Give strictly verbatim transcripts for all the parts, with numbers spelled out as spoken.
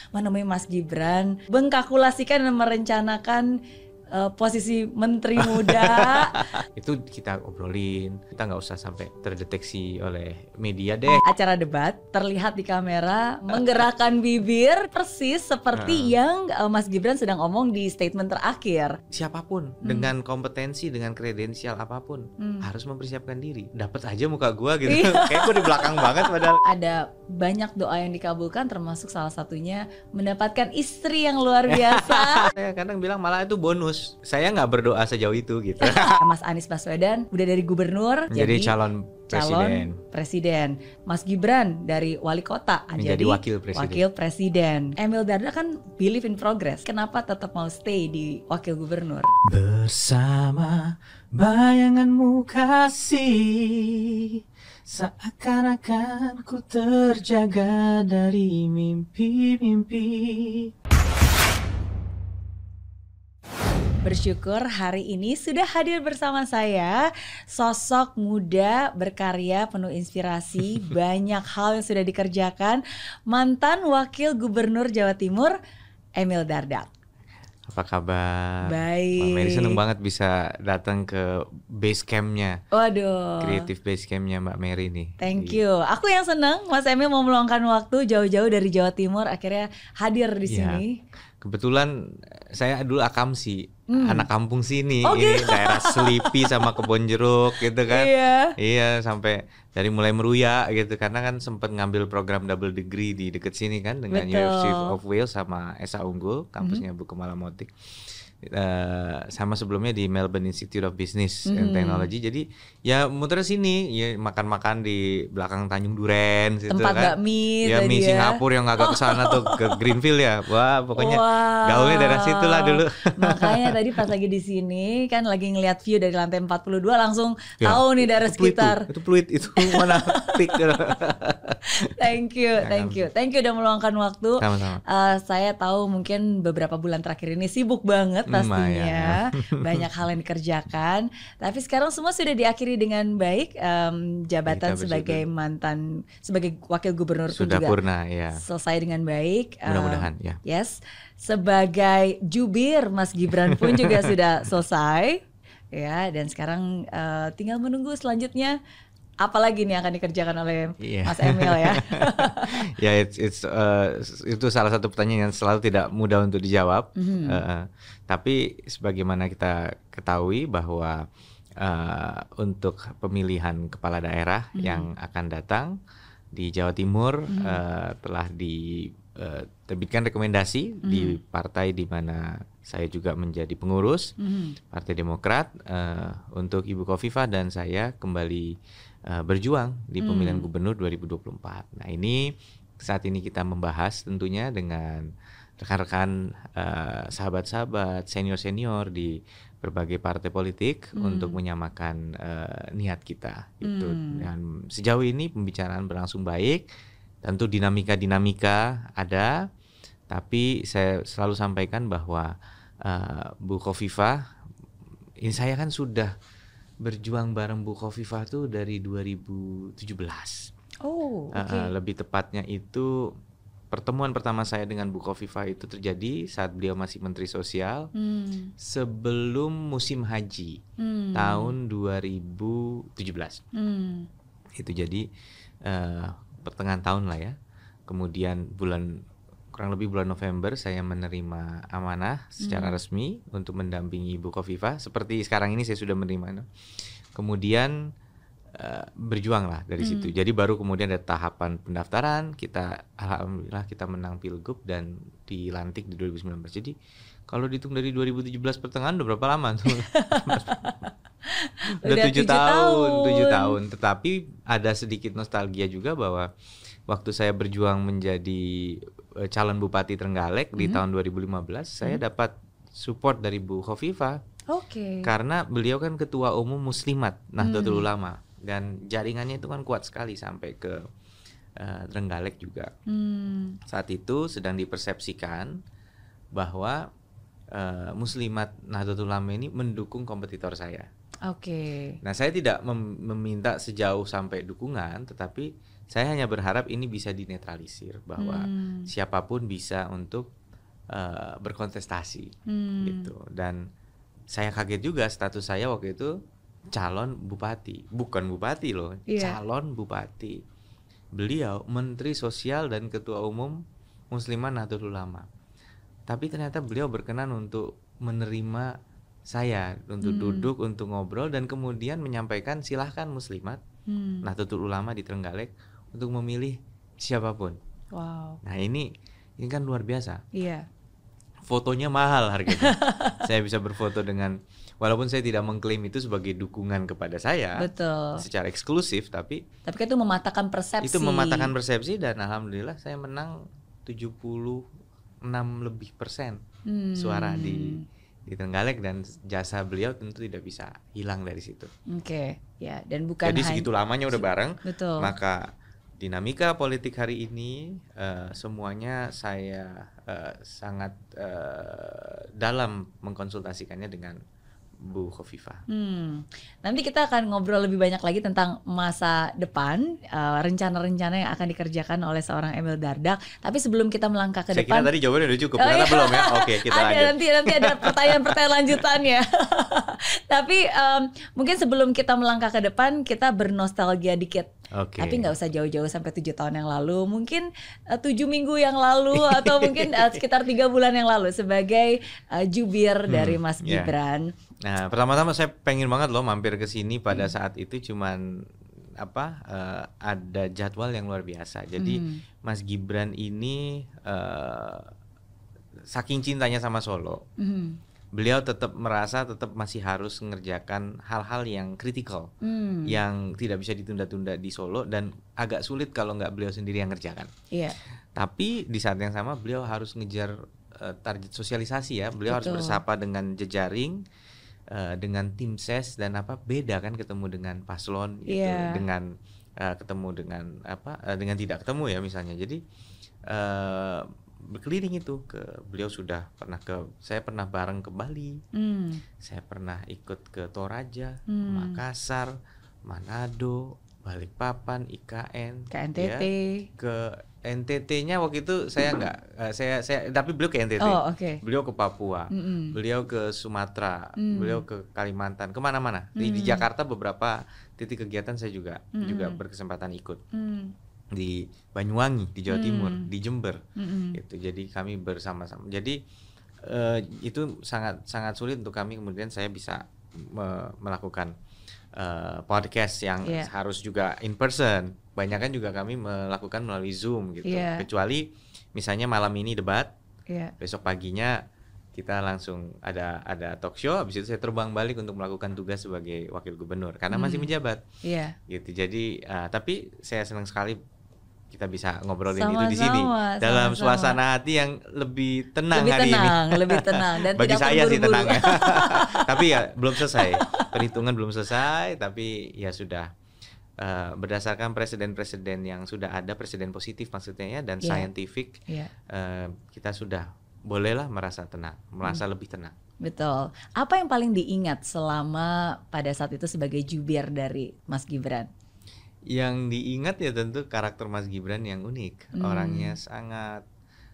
menemui Mas Gibran, mengkalkulasikan dan merencanakan uh, posisi menteri muda. Itu kita obrolin, kita nggak usah sampai terdeteksi oleh media deh. Acara debat terlihat di kamera menggerakkan bibir persis seperti uh. yang uh, Mas Gibran sedang omong di statement terakhir. Siapapun hmm. dengan kompetensi, dengan kredensial apapun hmm. harus mempersiapkan diri. Dapat aja muka gua gitu. Kayak gua di belakang banget padahal. Ada banyak doa yang dikabulkan, termasuk salah satunya mendapatkan istri yang luar biasa. Saya kadang bilang malah itu bonus. Saya nggak berdoa sejauh itu gitu. Mas Anies Baswedan udah dari gubernur jadi, jadi calon presiden. calon presiden. Mas Gibran dari wali kota menjadi jadi wakil presiden. wakil presiden. Emil Dardak kan believe in progress. Kenapa tetap mau stay di wakil gubernur? Bersama bayanganmu kasih, seakan-akan ku terjaga dari mimpi-mimpi. Bersyukur hari ini sudah hadir bersama saya sosok muda berkarya penuh inspirasi, banyak hal yang sudah dikerjakan, mantan wakil gubernur Jawa Timur Emil Dardak. Apa kabar? Baik. Mbak Mary seneng banget bisa datang ke base campnya. Waduh. Creative base campnya Mbak Mary nih. Thank you. Aku yang seneng Mas Emil mau meluangkan waktu jauh-jauh dari Jawa Timur akhirnya hadir di ya, sini. Kebetulan saya dulu Akamsi, hmm. anak kampung sini, oh, ini gitu. daerah Selipi sama Kebon Jeruk gitu kan. Iya. Iya, sampai dari mulai meruya gitu karena kan sempat ngambil program double degree di deket sini kan dengan Betul. University of Wales sama Esa Unggul, kampusnya mm-hmm. Bu Kemala Motik. Uh, sama sebelumnya di Melbourne Institute of Business mm-hmm. and Technology. Jadi ya muter sini ya, makan-makan di belakang Tanjung Duren situ tempat kan. bakmi ya mie ya. Singapura yang agak kesana tuh ke Greenfield ya. Wah, pokoknya wow. gaulnya dari situ lah dulu. Makanya tadi pas lagi di sini kan lagi ngeliat view dari lantai empat puluh dua langsung ya, tahu nih daerah sekitar. Itu Pluit itu, itu mana pik. Thank you, thank you. Thank you udah meluangkan waktu. Sama-sama. Uh, saya tahu mungkin beberapa bulan terakhir ini sibuk banget pastinya. Banyak hal yang dikerjakan. Tapi sekarang semua sudah diakhiri dengan baik. Um, jabatan sebagai mantan, sebagai wakil gubernur pun sudah juga purna, ya. selesai dengan baik. Mudah-mudahan, um, ya. Yes. Sebagai jubir Mas Gibran pun juga sudah selesai. Ya, dan sekarang uh, tinggal menunggu selanjutnya. Apalagi nih akan dikerjakan oleh yeah. Mas Emil ya? Ya, yeah, it's, it's, uh, itu salah satu pertanyaan yang selalu tidak mudah untuk dijawab. Mm-hmm. Uh, tapi sebagaimana kita ketahui bahwa uh, untuk pemilihan kepala daerah mm-hmm. yang akan datang di Jawa Timur mm-hmm. uh, telah diterbitkan uh, rekomendasi mm-hmm. di partai di mana saya juga menjadi pengurus mm-hmm. Partai Demokrat uh, untuk Ibu Khofifah dan saya kembali Uh, berjuang di pemilihan hmm. gubernur dua ribu dua puluh empat. Nah ini saat ini kita membahas tentunya dengan rekan-rekan uh, sahabat-sahabat senior-senior di berbagai partai politik hmm. untuk menyamakan uh, niat kita gitu. Hmm. Dan sejauh ini pembicaraan berlangsung baik. Tentu dinamika-dinamika ada, tapi saya selalu sampaikan bahwa uh, Bu Khofifah, ini saya kan sudah berjuang bareng Bu Khofifah tuh dari dua ribu tujuh belas. Oh, oke. Okay. Uh, lebih tepatnya itu pertemuan pertama saya dengan Bu Khofifah itu terjadi saat beliau masih Menteri Sosial hmm. sebelum musim haji hmm. tahun dua ribu tujuh belas. Hmm. Itu jadi uh, pertengahan tahun lah ya. Kemudian bulan kurang lebih bulan November saya menerima amanah secara hmm. resmi untuk mendampingi Ibu Khofifah. Seperti sekarang ini saya sudah menerima. No? Kemudian uh, berjuanglah dari hmm. situ. Jadi baru kemudian ada tahapan pendaftaran. Kita alhamdulillah kita menang Pilgub dan dilantik di dua ribu sembilan belas. Jadi kalau dihitung dari dua ribu tujuh belas pertengahan udah berapa lama tuh? Udah tujuh tahun, tujuh tahun. Tetapi ada sedikit nostalgia juga bahwa waktu saya berjuang menjadi calon Bupati Trenggalek mm-hmm. di tahun dua ribu lima belas, mm-hmm. saya dapat support dari Bu Khofifah. Oke. Okay. Karena beliau kan ketua umum Muslimat Nahdlatul mm. Ulama dan jaringannya itu kan kuat sekali sampai ke uh, Trenggalek juga. Mm. Saat itu sedang dipersepsikan bahwa uh, Muslimat Nahdlatul Ulama ini mendukung kompetitor saya. Oke. Okay. Nah, saya tidak mem- meminta sejauh sampai dukungan, tetapi Saya hanya berharap ini bisa dinetralisir bahwa Hmm. siapapun bisa untuk uh, berkontestasi Hmm. gitu. Dan saya kaget juga status saya waktu itu calon bupati, bukan bupati loh, Iya. calon bupati. Beliau Menteri Sosial dan Ketua Umum Muslimat Nahdlatul Ulama. Tapi ternyata beliau berkenan untuk menerima saya untuk Hmm. duduk, untuk ngobrol, dan kemudian menyampaikan silahkan Muslimat Hmm. Nahdlatul Ulama di Trenggalek untuk memilih siapapun. Wow. Nah ini ini kan luar biasa. Iya. Fotonya mahal harganya. Saya bisa berfoto dengan, walaupun saya tidak mengklaim itu sebagai dukungan kepada saya Betul. secara eksklusif, tapi Tapi kan itu mematahkan persepsi. itu mematahkan persepsi, dan alhamdulillah saya menang tujuh puluh enam lebih persen Hmm. suara di di Trenggalek, dan jasa beliau tentu tidak bisa hilang dari situ. Oke, ya, dan bukan Jadi hanya- segitu lamanya udah bareng, Betul. maka dinamika politik hari ini uh, semuanya saya uh, sangat uh, dalam mengkonsultasikannya dengan Bu Khofifah. Hmm. Nanti kita akan ngobrol lebih banyak lagi tentang masa depan, uh, rencana-rencana yang akan dikerjakan oleh seorang Emil Dardak. Tapi sebelum kita melangkah ke Saya depan, kira tadi jawabannya udah cukup, Oh, ternyata iya. belum ya. Oke, kita ada lanjut. nanti nanti ada pertanyaan-pertanyaan lanjutannya. Tapi um, mungkin sebelum kita melangkah ke depan, kita bernostalgia dikit. Oke. Tapi nggak usah jauh-jauh sampai tujuh tahun yang lalu, mungkin uh, tujuh minggu yang lalu atau mungkin uh, sekitar tiga bulan yang lalu sebagai uh, jubir Hmm, dari Mas ya. Gibran. Nah, pertama-tama saya pengen banget loh mampir ke sini pada saat itu, cuman apa uh, ada jadwal yang luar biasa. Jadi Hmm. Mas Gibran ini uh, saking cintanya sama Solo, Hmm. beliau tetap merasa tetap masih harus mengerjakan hal-hal yang kritikal, Hmm. yang tidak bisa ditunda-tunda di Solo, dan agak sulit kalau nggak beliau sendiri yang ngerjakan. Iya. Tapi di saat yang sama beliau harus ngejar uh, target sosialisasi ya. Beliau harus Betul. bersapa dengan jejaring, uh, dengan tim ses, dan apa beda kan ketemu dengan paslon gitu, Iya. dengan uh, ketemu dengan apa uh, dengan tidak ketemu ya misalnya. Jadi uh, berkeliling itu ke beliau sudah pernah ke saya pernah bareng ke Bali, Hmm. saya pernah ikut ke Toraja, Hmm. Makassar, Manado, Balikpapan, I K N, Ke N T T. ya. Ke N T T-nya waktu itu saya nggak, uh, saya saya tapi beliau ke N T T, Oh, oke. beliau ke Papua, Mm-mm. beliau ke Sumatera, Mm. beliau ke Kalimantan, kemana-mana. Di, di Mm. Jakarta beberapa titik kegiatan saya juga Mm-mm. juga berkesempatan ikut, Hmm. di Banyuwangi, di Jawa Mm. Timur, di Jember, Mm-mm. gitu. Jadi kami bersama-sama. Jadi eh, itu sangat sangat sulit untuk kami, kemudian saya bisa me- melakukan eh, podcast yang Iya. harus juga in person. Banyak kan juga kami melakukan melalui Zoom gitu. Iya. Kecuali misalnya malam ini debat, Iya. besok paginya kita langsung ada ada talk show, habis itu saya terbang balik untuk melakukan tugas sebagai wakil gubernur karena masih Hmm. menjabat. Iya. Gitu. Jadi uh, tapi saya senang sekali kita bisa ngobrolin itu di sini Sama-sama, dalam sama-sama. suasana hati yang lebih tenang Lebih hari tenang, ini. lebih tenang dan Bagi tidak saya sih terburu-buru. tenang ya. Tapi ya belum selesai. Perhitungan belum selesai, tapi ya sudah uh, berdasarkan presiden-presiden yang sudah ada, presiden positif maksudnya ya, dan Iya. scientific, Iya. uh, kita sudah bolehlah merasa tenang, merasa Hmm. lebih tenang. Betul. Apa yang paling diingat selama pada saat itu sebagai jubir dari Mas Gibran? Yang diingat ya tentu karakter Mas Gibran yang unik. Hmm. Orangnya sangat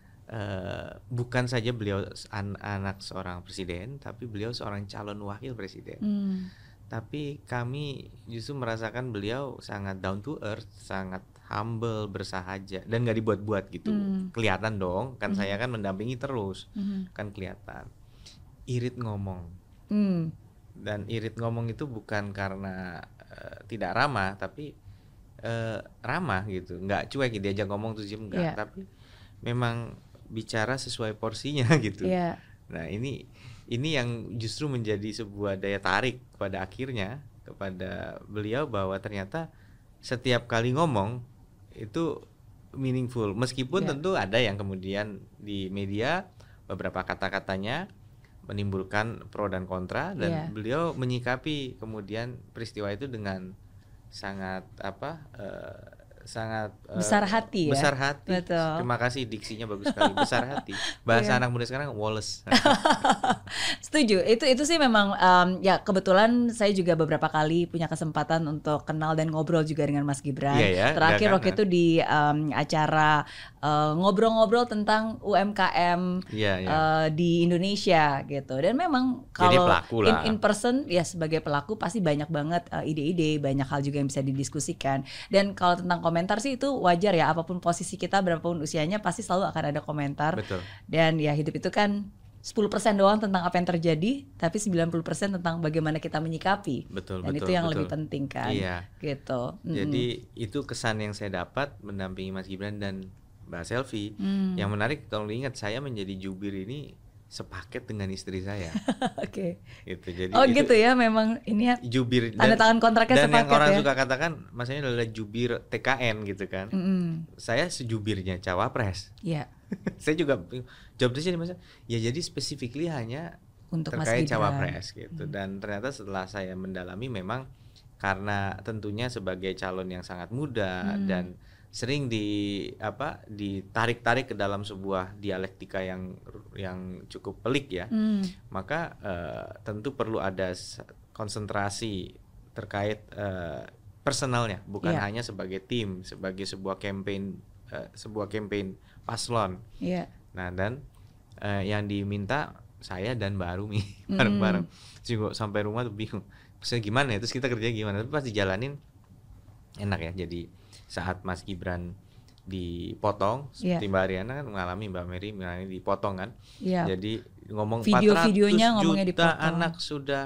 uh, bukan saja beliau an- anak seorang presiden, tapi beliau seorang calon wakil presiden. Hmm. Tapi kami justru merasakan beliau sangat down to earth, sangat humble, bersahaja, dan nggak dibuat-buat gitu. Hmm. Kelihatan dong, kan Hmm. saya kan mendampingi terus, Hmm. kan kelihatan. Irit ngomong. Hmm. Dan irit ngomong itu bukan karena uh, tidak ramah, tapi uh, ramah gitu, nggak cuek diajak ngomong tuh diem, Yeah. enggak, tapi memang bicara sesuai porsinya gitu. Iya. Nah ini ini yang justru menjadi sebuah daya tarik pada akhirnya kepada beliau, bahwa ternyata setiap kali ngomong itu meaningful, meskipun Yeah. tentu ada yang kemudian di media beberapa kata-katanya menimbulkan pro dan kontra, dan Yeah. beliau menyikapi kemudian peristiwa itu dengan sangat apa uh, sangat uh, besar hati ya. Besar hati. Betul. Terima kasih, diksinya bagus sekali. Besar hati. Bahasa anak muda sekarang Wallace. Setuju. Itu itu sih memang um, ya kebetulan saya juga beberapa kali punya kesempatan untuk kenal dan ngobrol juga dengan Mas Gibran. Iya ya, Terakhir kan, waktu itu di um, acara uh, ngobrol-ngobrol tentang U M K M iya, iya. Uh, di Indonesia gitu. Dan memang kalau in, in person ya sebagai pelaku pasti banyak banget uh, ide-ide, banyak hal juga yang bisa didiskusikan. Dan kalau tentang komentar sih itu wajar ya, apapun posisi kita, berapapun usianya pasti selalu akan ada komentar. Betul. Dan ya hidup itu kan sepuluh persen doang tentang apa yang terjadi, tapi sembilan puluh persen tentang bagaimana kita menyikapi. Betul, Dan betul, itu yang betul. lebih penting kan. Iya. Gitu. Jadi mm-hmm. itu kesan yang saya dapat mendampingi Mas Gibran dan Mbak Selvi. Mm. Yang menarik kalau diingat, saya menjadi jubir ini sepaket dengan istri saya. Oke. Okay. Gitu. Jadi oh itu gitu ya, memang ini ya. Jubir tanda tangan kontraknya dan sepaket. Dan yang orang ya? suka katakan, Mas ini adalah jubir T K N gitu kan. Mm-hmm. Saya sejubirnya cawapres. Iya. Yeah. Saya juga job desk-nya Mas. Ya jadi specifically hanya untuk terkait cawapres gitu. Hmm. Dan ternyata setelah saya mendalami, memang karena tentunya sebagai calon yang sangat muda hmm. dan sering di apa ditarik-tarik ke dalam sebuah dialektika yang yang cukup pelik ya, hmm. maka uh, tentu perlu ada konsentrasi terkait uh, personalnya, bukan yeah. hanya sebagai tim, sebagai sebuah campaign uh, sebuah campaign paslon. Yeah. Nah dan uh, yang diminta saya dan Mbak Arumi mm. bareng-bareng. Terus sampai rumah tuh bingung, terus gimana ya, terus kita kerja gimana, tapi pas dijalanin enak ya. Jadi saat Mas Gibran dipotong, yeah. seperti Mbak Ariana kan mengalami, Mbak Mary mengalami dipotong kan. Yeah. Jadi ngomong video-videonya empat ratus ngomongnya juta dipotong. Anak sudah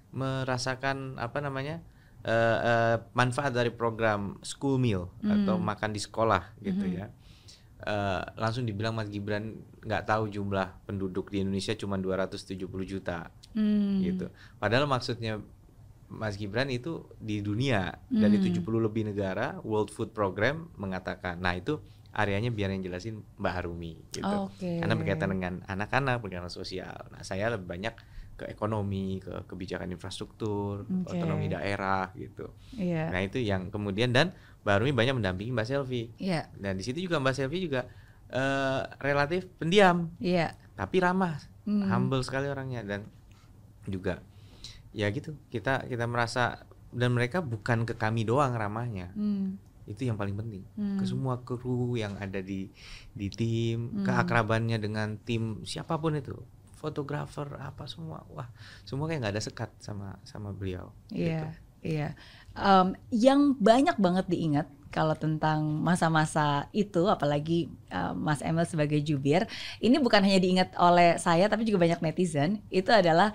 merasakan apa namanya uh, uh, manfaat dari program school meal mm. atau makan di sekolah gitu mm-hmm. ya. Uh, langsung dibilang Mas Gibran nggak tahu jumlah penduduk di Indonesia cuma dua ratus tujuh puluh juta mm. gitu. Padahal maksudnya Mas Gibran itu di dunia mm. dari tujuh puluh lebih negara, World Food Program mengatakan. Nah itu areanya biar yang jelasin Mbak Harumi gitu. Oh, okay. Karena berkaitan dengan anak-anak, berkaitan sosial. Nah saya lebih banyak ke ekonomi, ke kebijakan infrastruktur, okay. otonomi daerah gitu. Yeah. Nah itu yang kemudian, dan Mbak Harumi banyak mendampingi Mbak Selvi. Yeah. Dan di situ juga Mbak Selvi juga uh, relatif pendiam, yeah. tapi ramah, mm. humble sekali orangnya, dan juga ya gitu, kita kita merasa, dan mereka bukan ke kami doang ramahnya, mm. itu yang paling penting, mm. ke semua kru yang ada di di tim, mm. keakrabannya dengan tim siapapun itu, fotografer apa semua, wah semua kayak nggak ada sekat sama sama beliau. Iya, yeah, gitu. iya. Yeah. Um, yang banyak banget diingat kalau tentang masa-masa itu, apalagi uh, Mas Emil sebagai jubir, ini bukan hanya diingat oleh saya tapi juga banyak netizen, itu adalah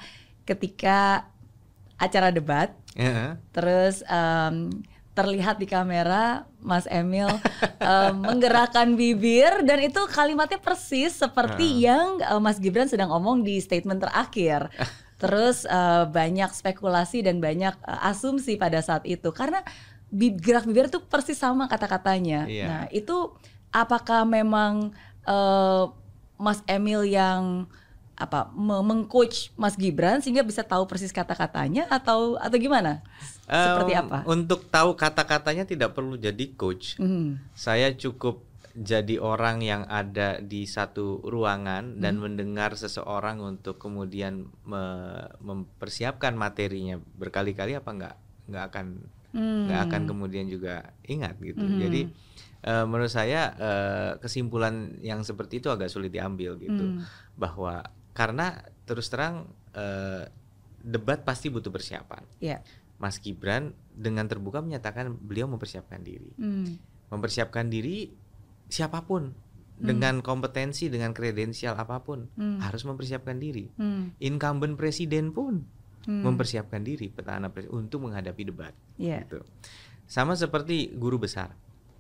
ketika acara debat, uh-huh. terus um, terlihat di kamera Mas Emil um, menggerakkan bibir, dan itu kalimatnya persis seperti uh-huh. yang uh, Mas Gibran sedang omong di statement terakhir. Terus uh, banyak spekulasi dan banyak uh, asumsi pada saat itu karena gerak bibir tuh persis sama kata-katanya. Yeah. Nah itu apakah memang uh, Mas Emil yang apa meng-coach Mas Gibran sehingga bisa tahu persis kata-katanya atau atau gimana? Seperti um, apa? Untuk tahu kata-katanya tidak perlu jadi coach. Mm. Saya cukup jadi orang yang ada di satu ruangan dan hmm. mendengar seseorang untuk kemudian me- mempersiapkan materinya berkali-kali, apa nggak nggak akan nggak hmm. akan kemudian juga ingat gitu. Hmm. Jadi uh, menurut saya uh, kesimpulan yang seperti itu agak sulit diambil gitu, hmm. bahwa karena terus terang uh, debat pasti butuh persiapan. Yeah. Mas Gibran dengan terbuka menyatakan beliau mempersiapkan diri, hmm. mempersiapkan diri. Siapapun hmm. dengan kompetensi, dengan kredensial apapun hmm. harus mempersiapkan diri. Hmm. Incumbent presiden pun hmm. mempersiapkan diri, petahana presiden untuk menghadapi debat. Yeah. Gitu. Sama seperti guru besar.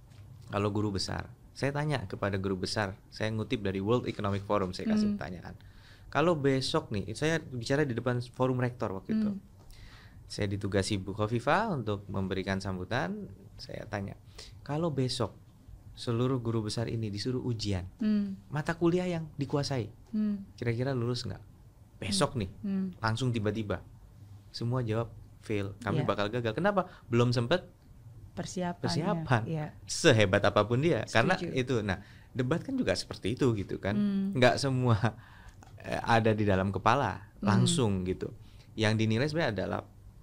Kalau guru besar, saya tanya kepada guru besar, saya ngutip dari World Economic Forum, saya kasih hmm. pertanyaan. Kalau besok nih, saya bicara di depan forum rektor waktu hmm. itu. Saya ditugasi Bu Khofifah untuk memberikan sambutan. Saya tanya, kalau besok seluruh guru besar ini disuruh ujian hmm. mata kuliah yang dikuasai, hmm. kira-kira lulus nggak? Besok hmm. nih hmm. langsung tiba-tiba semua jawab fail, kami yeah. bakal gagal. Kenapa? Belum sempet persiapan. Persiapan. Ya. Sehebat apapun dia. Setuju. Karena itu, nah debat kan juga seperti itu gitu kan. Hmm. Nggak semua eh, ada di dalam kepala langsung hmm. gitu. Yang dinilai sebenarnya adalah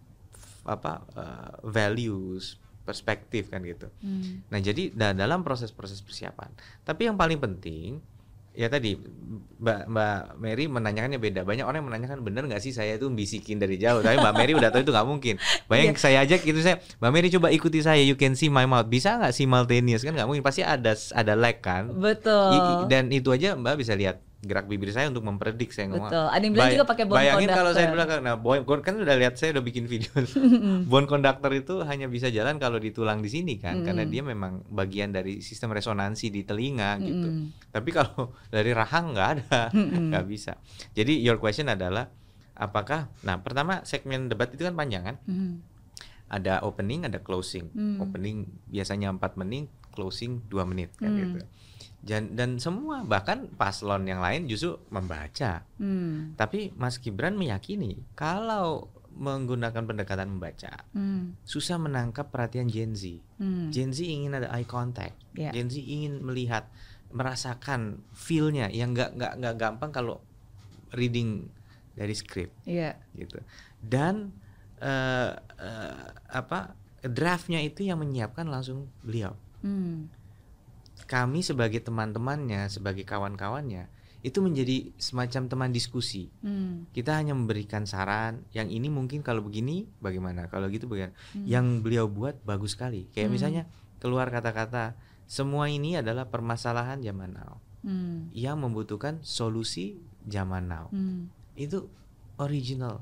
apa uh, values, perspektif kan gitu. Hmm. Nah jadi da- dalam proses-proses persiapan. Tapi yang paling penting ya tadi Mbak Mbak Mary menanyakannya beda. Banyak orang yang menanyakan bener nggak sih saya itu bisikin dari jauh. Tapi Mbak Mary udah tahu itu nggak mungkin. Bayang yeah. saya ajak itu saya, Mbak Mary coba ikuti saya, you can see my mouth. Bisa nggak simultaneous kan nggak mungkin. Pasti ada ada lag kan. Betul. I, dan itu aja Mbak bisa lihat gerak bibir saya untuk mempredik saya ngomong. Betul. Ada yang bilang Bay- juga pakai bone bayangin conductor. Kalau saya bilang, nah bone kan udah lihat saya udah bikin video. Bone conductor itu hanya bisa jalan kalau di tulang di sini kan, mm. karena dia memang bagian dari sistem resonansi di telinga gitu. Mm. Tapi kalau dari rahang nggak ada, nggak mm. bisa. Jadi your question adalah apakah? Nah pertama segmen debat itu kan panjang kan? Mm. Ada opening, ada closing. Mm. Opening biasanya empat menit, closing dua menit kan mm. gitu. Dan, dan semua bahkan paslon yang lain justru membaca. Hmm. Tapi Mas Gibran meyakini kalau menggunakan pendekatan membaca, hmm. susah menangkap perhatian Gen Z. Hmm. Gen Z ingin ada eye contact. Yeah. Gen Z ingin melihat, merasakan feel-nya yang nggak nggak nggak gampang kalau reading dari skrip. Yeah. Gitu. Dan uh, uh, apa draftnya itu yang menyiapkan langsung beliau. Hmm. Kami sebagai teman-temannya, sebagai kawan-kawannya, itu menjadi semacam teman diskusi. Hmm. Kita hanya memberikan saran, yang ini mungkin kalau begini bagaimana, kalau gitu bagaimana. Hmm. Yang beliau buat bagus sekali. Kayak hmm. misalnya keluar kata-kata, semua ini adalah permasalahan zaman now. Hmm. Yang membutuhkan solusi zaman now. Hmm. Itu original.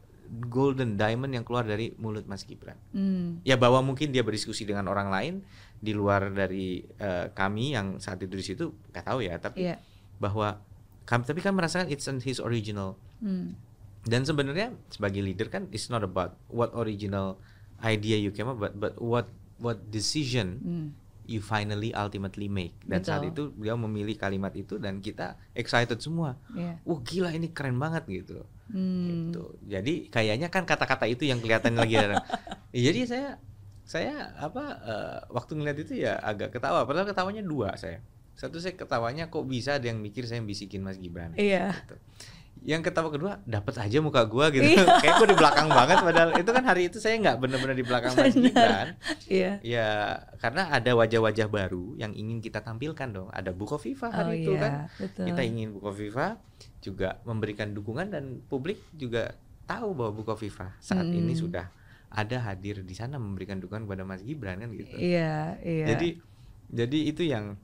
Golden diamond yang keluar dari mulut Mas Gibran. Hmm. Ya bahwa mungkin dia berdiskusi dengan orang lain di luar dari uh, kami yang saat itu di situ nggak tahu ya, tapi yeah. bahwa kami tapi kan merasakan it's his original. Hmm. Dan sebenarnya sebagai leader kan it's not about what original idea you came up but but what what decision hmm. you finally ultimately make. Dan betul. Saat itu beliau memilih kalimat itu dan kita excited semua. Yeah. Wah gila ini keren banget gitu. Hmm. Gitu. Jadi kayaknya kan kata-kata itu yang kelihatan lagi ada. Jadi saya saya apa uh, waktu ngeliat itu ya agak ketawa. Padahal ketawanya dua saya. Satu saya ketawanya kok bisa ada yang mikir saya bisikin Mas Gibran. Iya. Gitu. Yang ketawa kedua dapat aja muka gua gitu. Kayak gua di belakang banget padahal itu kan hari itu saya nggak benar-benar di belakang Mas Gibran. Iya. Ya karena ada wajah-wajah baru yang ingin kita tampilkan dong. Ada Bukoviva hari oh, itu iya. kan. Betul. Kita ingin Bukoviva juga memberikan dukungan dan publik juga tahu bahwa Bukoviva saat hmm. ini sudah ada hadir di sana memberikan dukungan kepada Mas Gibran kan gitu. Iya, iya. Jadi jadi itu yang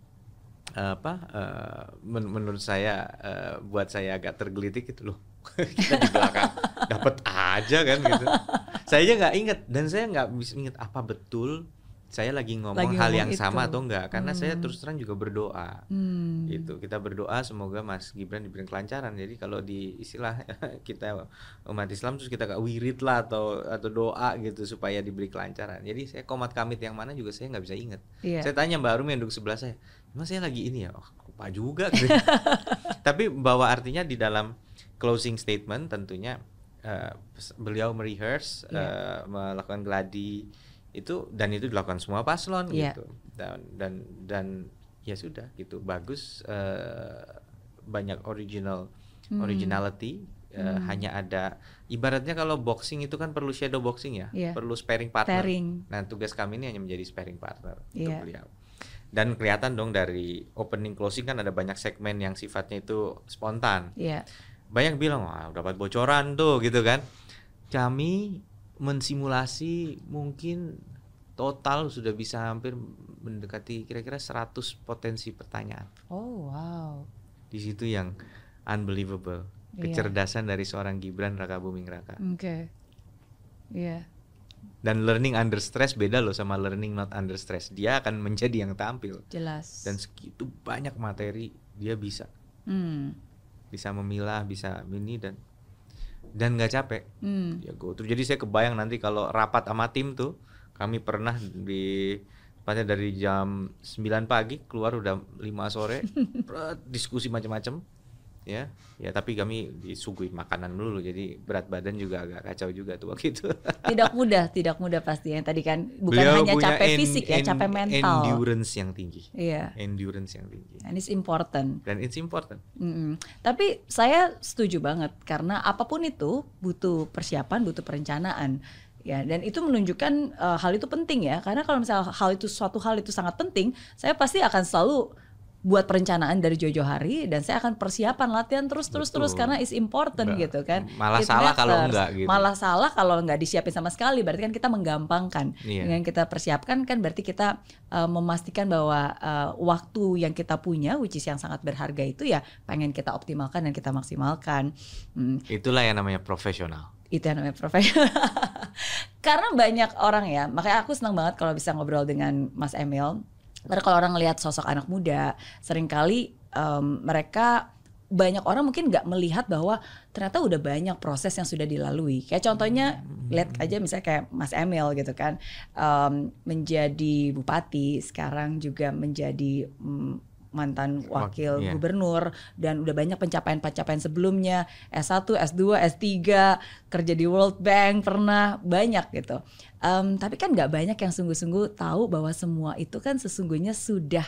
apa uh, men- menurut saya uh, buat saya agak tergelitik gitu loh. Kita di belakang dapat aja kan gitu. Saya aja nggak ingat dan saya nggak bisa ingat apa betul saya lagi ngomong lagi hal ngomong yang itu. Sama atau enggak karena hmm. saya terus terang juga berdoa hmm. gitu. Kita berdoa semoga Mas Gibran diberi kelancaran. Jadi kalau di istilah kita umat Islam terus kita kayak wirid lah atau atau doa gitu supaya diberi kelancaran. Jadi saya komat kamit yang mana juga saya nggak bisa ingat. Yeah. Saya tanya Mbak Arum yang duduk sebelah saya, "Mas saya lagi ini ya?" Oh, lupa juga gitu. Tapi bahwa artinya di dalam closing statement tentunya uh, beliau merehearse yeah. uh, melakukan gladi itu dan itu dilakukan semua paslon yeah. gitu dan dan dan ya sudah gitu bagus uh, banyak original hmm. originality uh, hmm. hanya ada ibaratnya kalau boxing itu kan perlu shadow boxing ya yeah. perlu sparring partner Sparing. Nah tugas kami ini hanya menjadi sparring partner yeah. untuk beliau dan kelihatan dong dari opening closing kan ada banyak segmen yang sifatnya itu spontan yeah. banyak bilang wah dapat bocoran tuh gitu kan kami mensimulasi mungkin total sudah bisa hampir mendekati kira-kira seratus potensi pertanyaan. Oh wow. Di situ yang unbelievable. Yeah. Kecerdasan dari seorang Gibran Rakabuming Raka. Oke. Okay. Iya. Yeah. Dan learning under stress beda loh sama learning not under stress. Dia akan menjadi yang tampil. Jelas. Dan segitu banyak materi dia bisa. Hmm. Bisa memilah, bisa ini dan dan nggak capek, hmm. ya go. Terus jadi saya kebayang nanti kalau rapat sama tim tuh, kami pernah di tepatnya dari jam sembilan pagi keluar udah lima sore, diskusi macam-macam. ya. Ya tapi kami disuguhi makanan melulu, jadi berat badan juga agak kacau juga tuh waktu itu. Tidak mudah, tidak mudah pasti yang tadi kan bukan Beliau hanya punya capek en- fisik ya, en- capek mental. Endurance yang tinggi. Iya. Endurance yang tinggi. And it's important. Dan it's important. Mm-mm. Tapi saya setuju banget karena apapun itu butuh persiapan, butuh perencanaan. Ya, dan itu menunjukkan uh, hal itu penting ya, karena kalau misalnya hal itu suatu hal itu sangat penting, saya pasti akan selalu buat perencanaan dari jauh-jauh hari dan saya akan persiapan latihan terus terus terus karena is important Mbak, gitu kan. Malah It salah matters. kalau enggak gitu. Malah salah kalau enggak disiapin sama sekali, berarti kan kita menggampangkan. Iya. Dengan kita persiapkan kan berarti kita uh, memastikan bahwa uh, waktu yang kita punya, which is yang sangat berharga itu ya pengen kita optimalkan dan kita maksimalkan. Hmm. Itulah yang namanya profesional. Itu yang namanya profesional. Karena banyak orang ya, makanya aku senang banget kalau bisa ngobrol dengan Mas Emil. Karena kalau orang lihat sosok anak muda, seringkali um, mereka banyak orang mungkin nggak melihat bahwa ternyata udah banyak proses yang sudah dilalui. Kayak contohnya lihat aja misalnya kayak Mas Emil gitu kan, um, menjadi bupati, sekarang juga menjadi um, mantan wakil yeah. gubernur dan udah banyak pencapaian-pencapaian sebelumnya, S satu, S dua, S tiga, kerja di World Bank pernah, banyak gitu. Um, tapi kan nggak banyak yang sungguh-sungguh tahu bahwa semua itu kan sesungguhnya sudah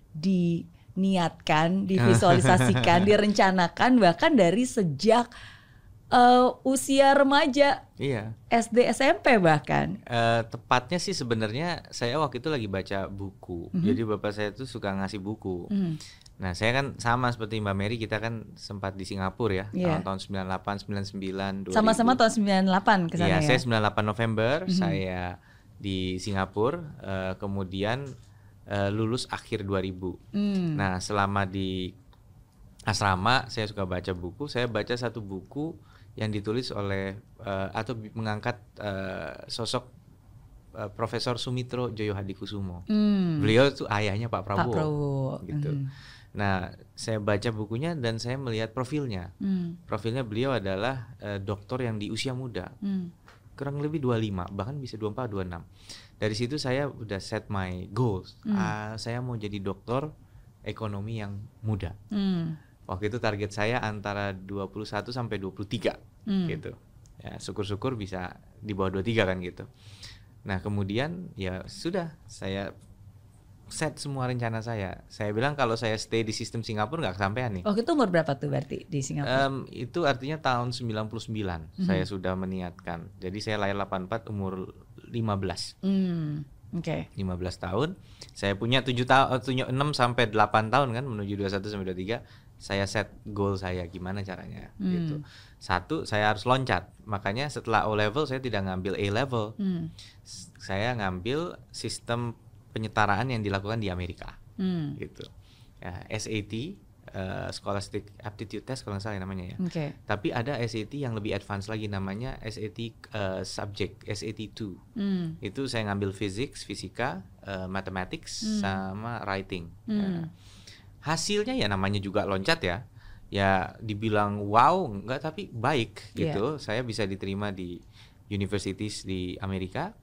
diniatkan, divisualisasikan, direncanakan bahkan dari sejak Uh, usia remaja, iya. S D, S M P bahkan. Uh, tepatnya sih sebenarnya saya waktu itu lagi baca buku. Mm-hmm. Jadi bapak saya tuh suka ngasih buku. Mm. Nah saya kan sama seperti Mbak Mary, kita kan sempat di Singapura ya, yeah. tahun-tahun sembilan puluh delapan, sembilan puluh sembilan, dua ribu. Sama-sama tahun sembilan puluh delapan kesana iya, ya? Saya sembilan puluh delapan November, mm-hmm. saya di Singapura, uh, kemudian uh, lulus akhir dua ribu. Mm. Nah selama di asrama saya suka baca buku, saya baca satu buku yang ditulis oleh uh, atau mengangkat uh, sosok uh, Profesor Sumitro Joyo Hadikusumo. Mm. Beliau itu ayahnya Pak Prabowo, Pak Prabowo. gitu. Mm. Nah, saya baca bukunya dan saya melihat profilnya. Mm. Profilnya beliau adalah uh, doktor yang di usia muda, mm. kurang lebih dua puluh lima, bahkan bisa dua puluh empat, dua puluh enam. Dari situ saya udah set my goals. Mm. Uh, saya mau jadi doktor ekonomi yang muda. Mm. Waktu itu target saya antara dua puluh satu sampai dua puluh tiga hmm. gitu. Ya, syukur-syukur bisa di bawah dua puluh tiga kan gitu. Nah, kemudian ya sudah saya set semua rencana saya. Saya bilang kalau saya stay di sistem Singapura nggak kesampean nih. Oh, itu umur berapa tuh berarti di Singapura? Um, itu artinya tahun sembilan puluh sembilan hmm. saya sudah meniatkan. Jadi saya lahir delapan puluh empat, umur lima belas. Hmm. Oke. Okay. lima belas tahun. Saya punya tujuh tahun, enam sampai delapan tahun kan, menuju dua puluh satu sampai dua puluh tiga. Saya set goal saya gimana caranya hmm. gitu. Satu, saya harus loncat. Makanya setelah O level saya tidak ngambil A level. Hmm. Saya ngambil sistem penyetaraan yang dilakukan di Amerika. Hmm. Gitu. Ya, S A T, uh, Scholastic Aptitude Test kalau nggak salah namanya ya. Okay. Tapi ada S A T yang lebih advance lagi, namanya S A T uh, Subject, S A T two. Hmm. Itu saya ngambil physics, fisika, uh, mathematics, hmm. sama writing. Hmm. Ya. Hasilnya ya namanya juga loncat ya. Ya dibilang wow enggak, tapi baik gitu. Yeah. Saya bisa diterima di universities di Amerika.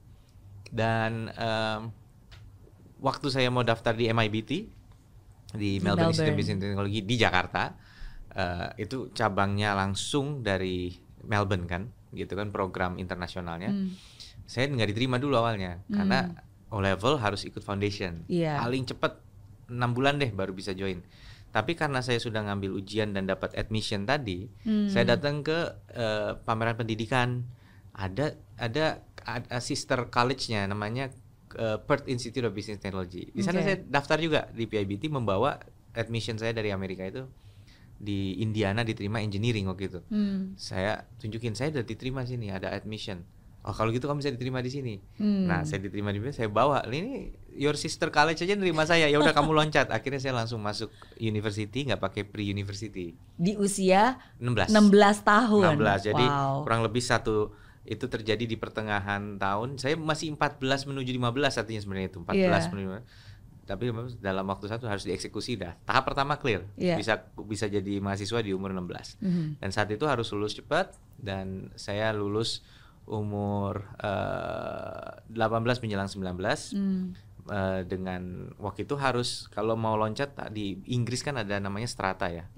Dan um, waktu saya mau daftar di M I B T di, di Melbourne, Melbourne Institute of Business and Technology di Jakarta, uh, itu cabangnya langsung dari Melbourne kan, gitu kan, program internasionalnya. Mm. Saya nggak diterima dulu awalnya mm. karena O level harus ikut foundation. Yeah. Paling cepat enam bulan deh baru bisa join. Tapi karena saya sudah ngambil ujian dan dapat admission tadi, hmm. saya datang ke uh, pameran pendidikan. Ada ada, ada sister college-nya namanya uh, Perth Institute of Business Technology. Di sana okay. saya daftar juga di P I B T, membawa admission saya dari Amerika itu. Di Indiana diterima engineering waktu itu. Hmm. Saya tunjukin, saya udah diterima sini, ada admission. Oh kalau gitu kamu bisa diterima di sini. Hmm. Nah saya diterima di sini, saya bawa ini your sister college aja nerima saya. Ya udah kamu loncat. Akhirnya saya langsung masuk university, nggak pakai pre-university. Di usia enam belas enam belas tahun. enam belas Jadi wow. kurang lebih satu itu terjadi di pertengahan tahun. Saya masih empat belas menuju lima belas artinya sebenarnya itu empat belas yeah. menuju lima belas. Tapi dalam waktu satu harus dieksekusi dah. Tahap pertama clear. Yeah. Bisa bisa jadi mahasiswa di umur enam belas. Mm-hmm. Dan saat itu harus lulus cepat, dan saya lulus umur uh, delapan belas menjelang sembilan belas. Mm. Uh, dengan waktu itu harus kalau mau loncat di Inggris kan ada namanya strata ya. Yeah. Di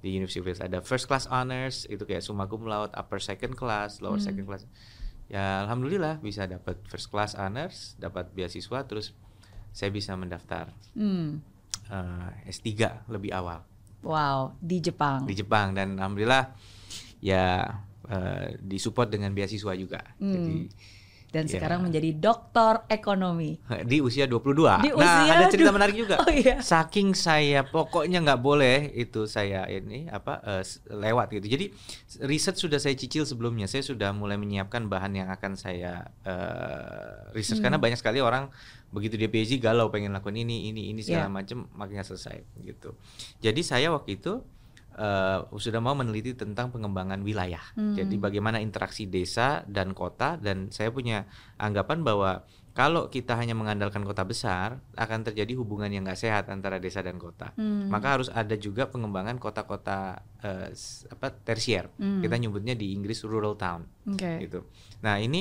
di University of Wales ada first class honors itu kayak summa cum laude, upper second class, lower Hmm. second class. Ya alhamdulillah bisa dapat first class honors, dapat beasiswa, terus saya bisa mendaftar Hmm. uh, S tiga lebih awal Wow, di Jepang. di Jepang, dan alhamdulillah ya uh, disupport dengan beasiswa juga. Hmm. Jadi Dan ya, sekarang menjadi doktor ekonomi. di usia dua puluh dua. Di Nah, usia ada cerita du- menarik juga. Oh iya. Saking saya pokoknya nggak boleh itu saya ini apa uh, lewat gitu. Jadi riset sudah saya cicil sebelumnya. Saya sudah mulai menyiapkan bahan yang akan saya uh, riset, Hmm. karena banyak sekali orang begitu dia P H D galau pengen lakukan ini ini ini segala Yeah. macam, makanya selesai gitu. Jadi saya waktu itu Uh, sudah mau meneliti tentang pengembangan wilayah. Hmm. Jadi bagaimana interaksi desa dan kota, dan saya punya anggapan bahwa kalau kita hanya mengandalkan kota besar akan terjadi hubungan yang nggak sehat antara desa dan kota. Hmm. Maka harus ada juga pengembangan kota-kota uh, apa tersier. Hmm. Kita nyebutnya di Inggris rural town. Oke. Gitu. Nah ini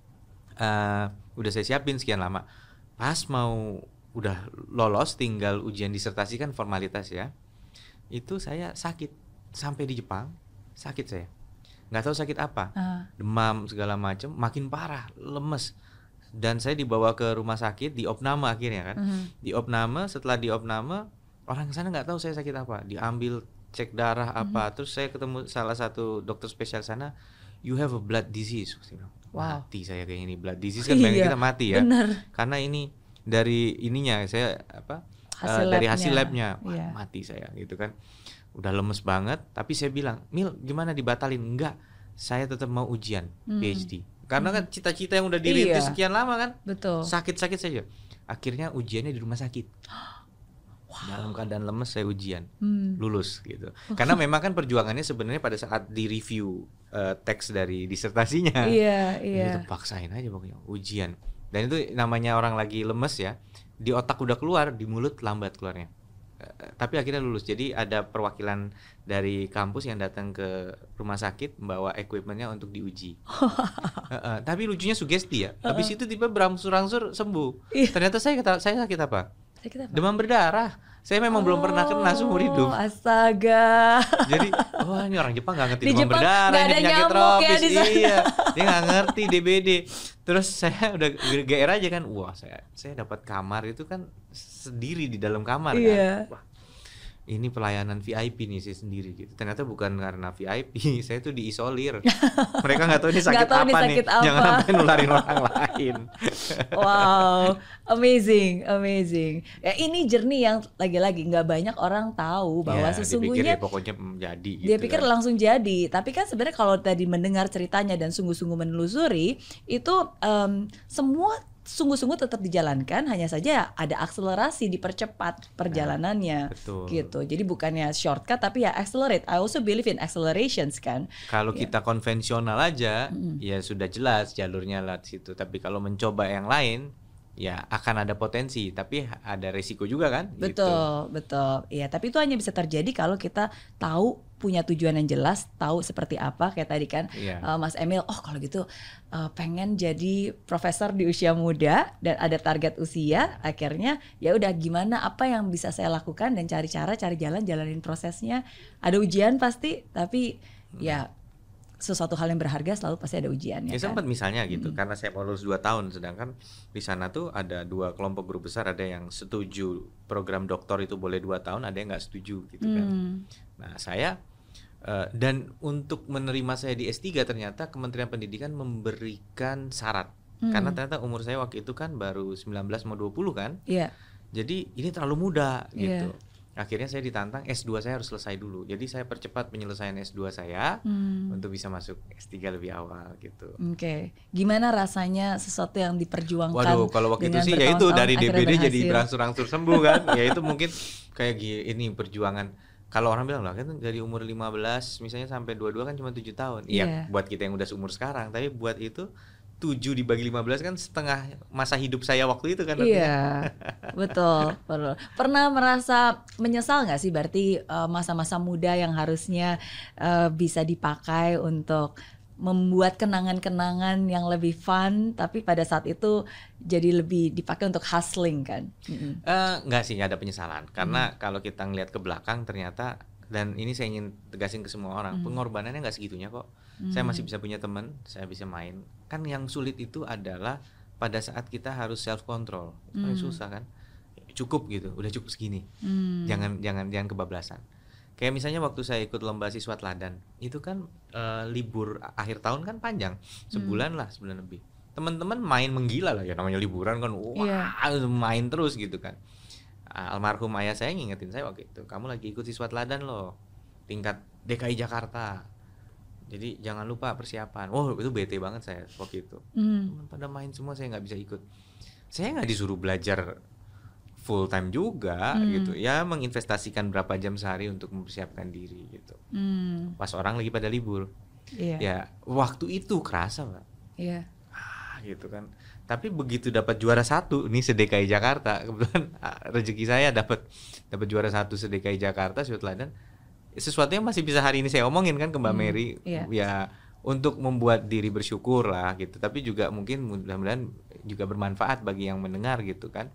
uh, udah saya siapin sekian lama. Pas mau udah lolos, tinggal ujian disertasi kan formalitas ya. Itu saya sakit sampai di Jepang, sakit saya, nggak tahu sakit apa, Ah. demam segala macam, makin parah, lemes, dan saya dibawa ke rumah sakit di opname akhirnya kan, Mhm. di opname. Setelah di opname, orang sana nggak tahu saya sakit apa, diambil cek darah apa, terus saya ketemu salah satu dokter spesial sana, you have a blood disease. Saya bilang, Wow. mati saya kayak ini, blood disease kan bayangin Iya, kita mati ya, benar. karena ini dari ininya saya apa Hasil Uh, dari labnya. hasil labnya, wah, Iya. mati saya gitu kan, udah lemes banget. Tapi saya bilang, Mil, gimana dibatalin? Enggak, saya tetap mau ujian Hmm. P H D, karena kan cita-cita yang udah dirintis Iya. sekian lama kan, Betul. sakit-sakit saja. Akhirnya ujiannya di rumah sakit. Dalam keadaan lemes saya ujian, Hmm. lulus gitu. Karena memang kan perjuangannya sebenarnya pada saat di review uh, teks dari disertasinya. Iya, iya. Itu paksain aja pokoknya ujian. Dan itu namanya orang lagi lemes ya, di otak udah keluar, di mulut lambat keluarnya. Uh, tapi akhirnya lulus. Jadi ada perwakilan dari kampus yang datang ke rumah sakit membawa equipmentnya untuk diuji. uh, uh, tapi lucunya sugesti ya. Habis itu tiba berangsur-angsur sembuh. Iya. Ternyata saya kata, saya sakit apa? Sakit apa? Demam berdarah. Saya memang belum pernah kena seumur hidup. Oh, astaga. Jadi, oh ini orang Jepang nggak ngerti Di demam Jepang berdarah, nggak ini ada penyakit nyamuk ya tropis, di sana. iya, dia nggak ngerti D B D. Terus saya udah G R aja kan, wah saya saya dapat kamar itu kan sendiri di dalam kamar Iya. kan. Wah, ini pelayanan V I P nih saya sendiri gitu. Ternyata bukan karena V I P, saya tuh diisolir. Mereka nggak tahu ini sakit Nggak tahu apa ini nih, sakit apa. jangan sampai nularin orang lain. Wow, amazing, amazing. Ya, ini journey yang lagi-lagi nggak banyak orang tahu bahwa Ya, dipikir sesungguhnya ya pokoknya jadi. Gitu dia pikir kan. langsung jadi. Tapi kan sebenarnya kalau tadi mendengar ceritanya dan sungguh-sungguh menelusuri, itu em, semua sungguh-sungguh tetap dijalankan, hanya saja ada akselerasi, dipercepat perjalanannya. Betul. Gitu. Jadi bukannya shortcut tapi ya accelerate. I also believe in accelerations kan. Kalau Ya. kita konvensional aja, Mm. ya sudah jelas jalurnya lewat situ. Tapi kalau mencoba yang lain, ya akan ada potensi, tapi ada resiko juga kan? Gitu. Betul, betul. Iya, tapi itu hanya bisa terjadi kalau kita tahu, punya tujuan yang jelas, tahu seperti apa kayak tadi kan Iya. uh, Mas Emil, oh kalau gitu uh, pengen jadi profesor di usia muda dan ada target usia, akhirnya ya udah gimana apa yang bisa saya lakukan dan cari cara, cari jalan, jalanin prosesnya. Ada ujian pasti, tapi ya sesuatu hal yang berharga selalu pasti ada ujiannya. Ya kan? sempat misalnya gitu, karena saya mau lulus dua tahun, sedangkan di sana tuh ada dua kelompok guru besar, ada yang setuju program doktor itu boleh dua tahun, ada yang nggak setuju gitu kan. Hmm. Nah saya uh, dan untuk menerima saya di S tiga ternyata Kementerian Pendidikan memberikan syarat, Hmm. karena ternyata umur saya waktu itu kan baru sembilan belas mau dua puluh kan, Iya. jadi ini terlalu muda gitu. Iya. Akhirnya saya ditantang S dua saya harus selesai dulu, jadi saya percepat penyelesaian S dua saya Hmm. untuk bisa masuk S tiga lebih awal gitu. Oke, gimana rasanya sesuatu yang diperjuangkan? Waduh, kalau waktu itu dengan sih ya itu bertahun-tahun dari D B D akhirnya jadi berhasil? berangsur-angsur sembuh kan. Ya itu mungkin kayak gini, ini perjuangan. Kalau orang bilang lah kan dari umur lima belas misalnya sampai dua puluh dua kan cuma tujuh tahun. Iya, Iya. buat kita yang udah seumur sekarang, tapi buat itu tujuh dibagi lima belas kan setengah masa hidup saya waktu itu kan. Iya, betul, betul. Pernah merasa menyesal nggak sih berarti eh, masa-masa muda yang harusnya eh, bisa dipakai untuk membuat kenangan-kenangan yang lebih fun, tapi pada saat itu jadi lebih dipakai untuk hustling kan? Mm-mm. Eh, enggak sih, nggak ada penyesalan. Karena kalau kita ngelihat ke belakang ternyata dan ini saya ingin tegasin ke semua orang, hmm. pengorbanannya nggak segitunya kok. Hmm. Saya masih bisa punya teman, saya bisa main. Kan yang sulit itu adalah pada saat kita harus self control, hmm. paling susah kan. Cukup gitu, udah cukup segini. Hmm. Jangan jangan jangan kebablasan. Kayak misalnya waktu saya ikut lomba siswa teladan, itu kan uh, libur akhir tahun kan panjang, sebulan hmm. lah, sebulan lebih. Teman-teman main menggila lah ya, namanya liburan kan, wah yeah. main terus gitu kan. Almarhum ayah saya ngingetin saya waktu itu, kamu lagi ikut siswa teladan loh, tingkat D K I Jakarta. Jadi jangan lupa persiapan. Oh itu bete banget saya waktu itu. Mm. Pada main semua, saya nggak bisa ikut. Saya nggak disuruh belajar full time juga mm. gitu. Ya menginvestasikan berapa jam sehari untuk mempersiapkan diri gitu. Mm. Pas orang lagi pada libur. Yeah. Ya waktu itu kerasa Mbak. Iya. Yeah. Ah gitu kan. Tapi begitu dapat juara satu nih se-D K I Jakarta, kebetulan rezeki saya dapat dapat juara satu se-D K I Jakarta siswa teladan. Sesuatu yang masih bisa hari ini saya omongin kan ke Mbak hmm, Mary, yeah. ya untuk membuat diri bersyukur lah gitu, tapi juga mungkin mudah-mudahan juga bermanfaat bagi yang mendengar gitu kan.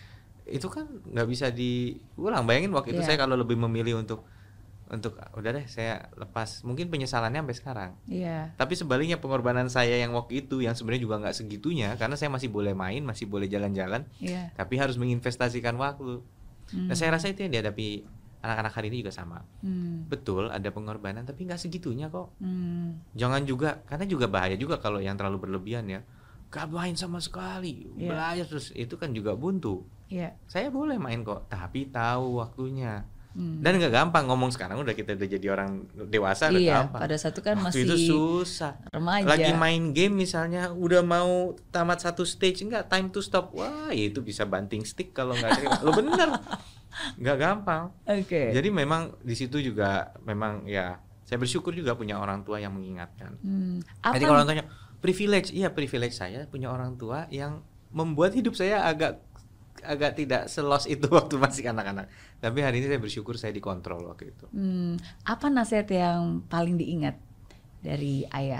Itu kan nggak bisa diulang. Bayangin waktu yeah. itu saya kalau lebih memilih untuk untuk udah deh saya lepas, mungkin penyesalannya sampai sekarang. Yeah. Tapi sebaliknya pengorbanan saya yang waktu itu yang sebenarnya juga nggak segitunya, karena saya masih boleh main, masih boleh jalan-jalan, yeah. tapi harus menginvestasikan waktu. Hmm. Nah saya rasa itu yang dihadapi anak-anak hari ini juga sama. Hmm. Betul ada pengorbanan, tapi nggak segitunya kok. Hmm. Jangan juga, karena juga bahaya juga kalau yang terlalu berlebihan ya. Gak main sama sekali, yeah. belajar terus, itu kan juga buntu. Yeah. Saya boleh main kok, tapi tahu waktunya. Hmm. Dan nggak gampang ngomong sekarang, udah kita udah jadi orang dewasa, udah iya, gampang. Pada saat itu kan waktu masih itu susah. Remaja. Lagi main game misalnya, udah mau tamat satu stage, enggak, time to stop. Wah, ya itu bisa banting stick kalau nggak terima. Lo bener. Nggak gampang. Oke. Okay. Jadi memang di situ juga memang ya saya bersyukur juga punya orang tua yang mengingatkan. Hmm. Jadi kalau orang tanya privilege, iya privilege saya punya orang tua yang membuat hidup saya agak agak tidak selos itu waktu masih anak-anak. Tapi hari ini saya bersyukur saya dikontrol waktu itu. Hmm. Apa nasihat yang paling diingat dari ayah?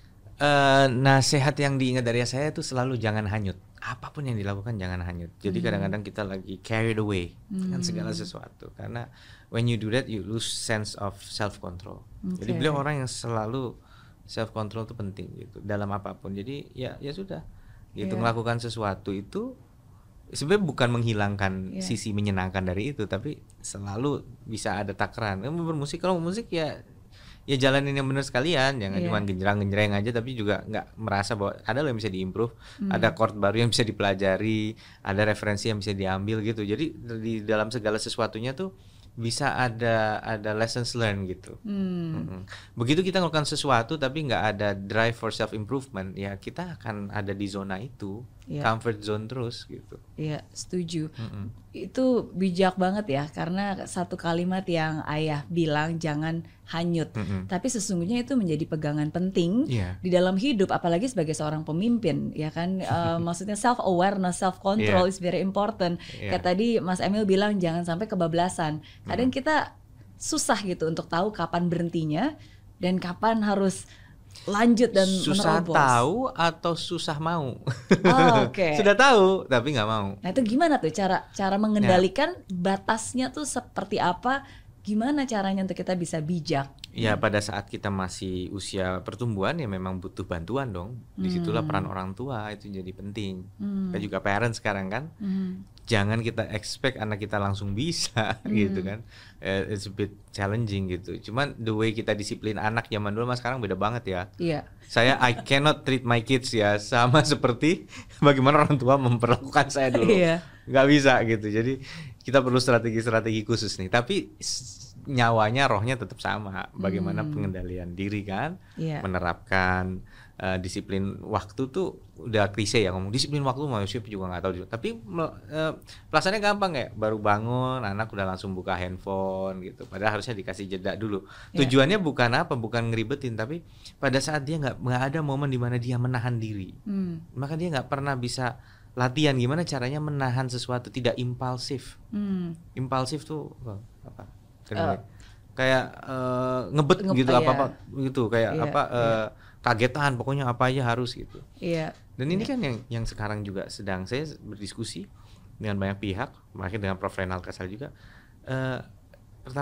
Uh, nasihat yang diingat dari ayah saya itu selalu jangan hanyut. Apapun yang dilakukan jangan hanyut. Jadi hmm. kadang-kadang kita lagi carried away hmm. dengan segala sesuatu. Karena when you do that you lose sense of self control. Okay. Jadi beliau orang yang selalu self control itu penting gitu dalam apapun. Jadi ya ya sudah. Gitu yeah. melakukan sesuatu itu sebenarnya bukan menghilangkan yeah. sisi menyenangkan dari itu, tapi selalu bisa ada takaran. Kamu bermusik, kalau musik ya ya jalanin yang benar sekalian, jangan yeah. cuma genjreng-genjreng aja, tapi juga nggak merasa bahwa ada loh yang bisa diimprove, hmm. ada chord baru yang bisa dipelajari, ada referensi yang bisa diambil gitu. Jadi di dalam segala sesuatunya tuh bisa ada ada lessons learned gitu. Hmm. Mm-hmm. Begitu kita melakukan sesuatu tapi nggak ada drive for self improvement, ya kita akan ada di zona itu, yeah. comfort zone terus gitu. Iya, setuju. Mm-hmm. Itu bijak banget ya, karena satu kalimat yang ayah bilang jangan hanyut, mm-hmm. tapi sesungguhnya itu menjadi pegangan penting yeah. di dalam hidup, apalagi sebagai seorang pemimpin, ya kan. uh, maksudnya self awareness, self control yeah. is very important. Yeah. Kayak tadi Mas Emil bilang jangan sampai kebablasan. Kadang mm-hmm. kita susah gitu untuk tahu kapan berhentinya dan kapan harus lanjut dan susah menerobos. Tahu atau susah mau. Oh, oke. Okay. Sudah tahu tapi nggak mau. Nah itu gimana tuh cara cara mengendalikan ya. Batasnya tuh seperti apa? Gimana caranya untuk kita bisa bijak? Ya pada saat kita masih usia pertumbuhan ya memang butuh bantuan dong. Disitulah hmm. peran orang tua itu jadi penting. Hmm. Kita juga parents sekarang kan. Hmm. Jangan kita expect anak kita langsung bisa hmm. gitu kan. uh, It's a bit challenging gitu. Cuman the way kita disiplin anak zaman dulu mas sekarang beda banget ya. Iya. Saya I cannot treat my kids ya sama seperti bagaimana orang tua memperlakukan saya dulu. Iya. Gak bisa gitu. Jadi kita perlu strategi-strategi khusus nih. Tapi nyawanya, rohnya tetap sama. Bagaimana hmm. pengendalian diri kan, yeah. menerapkan uh, disiplin waktu tuh udah klise ya ngomong disiplin waktu, manusia juga nggak tahu. Tapi uh, pelaksanaannya gampang ya. Baru bangun, anak udah langsung buka handphone gitu. Padahal harusnya dikasih jeda dulu. Yeah. Tujuannya bukan apa, bukan ngeribetin, tapi pada saat dia nggak nggak ada momen di mana dia menahan diri, hmm. maka dia nggak pernah bisa latihan gimana caranya menahan sesuatu tidak impulsif. Hmm. Impulsif tuh oh, apa? Uh, kayak uh, ngebet nge- gitu, apa apa gitu, kayak yeah, apa uh, yeah. kagetan, pokoknya apa aja harus gitu. Iya. Yeah. Dan ini yeah. kan yang yang sekarang juga sedang saya berdiskusi dengan banyak pihak, makanya dengan Prof Renal Kasal juga. Uh, pertama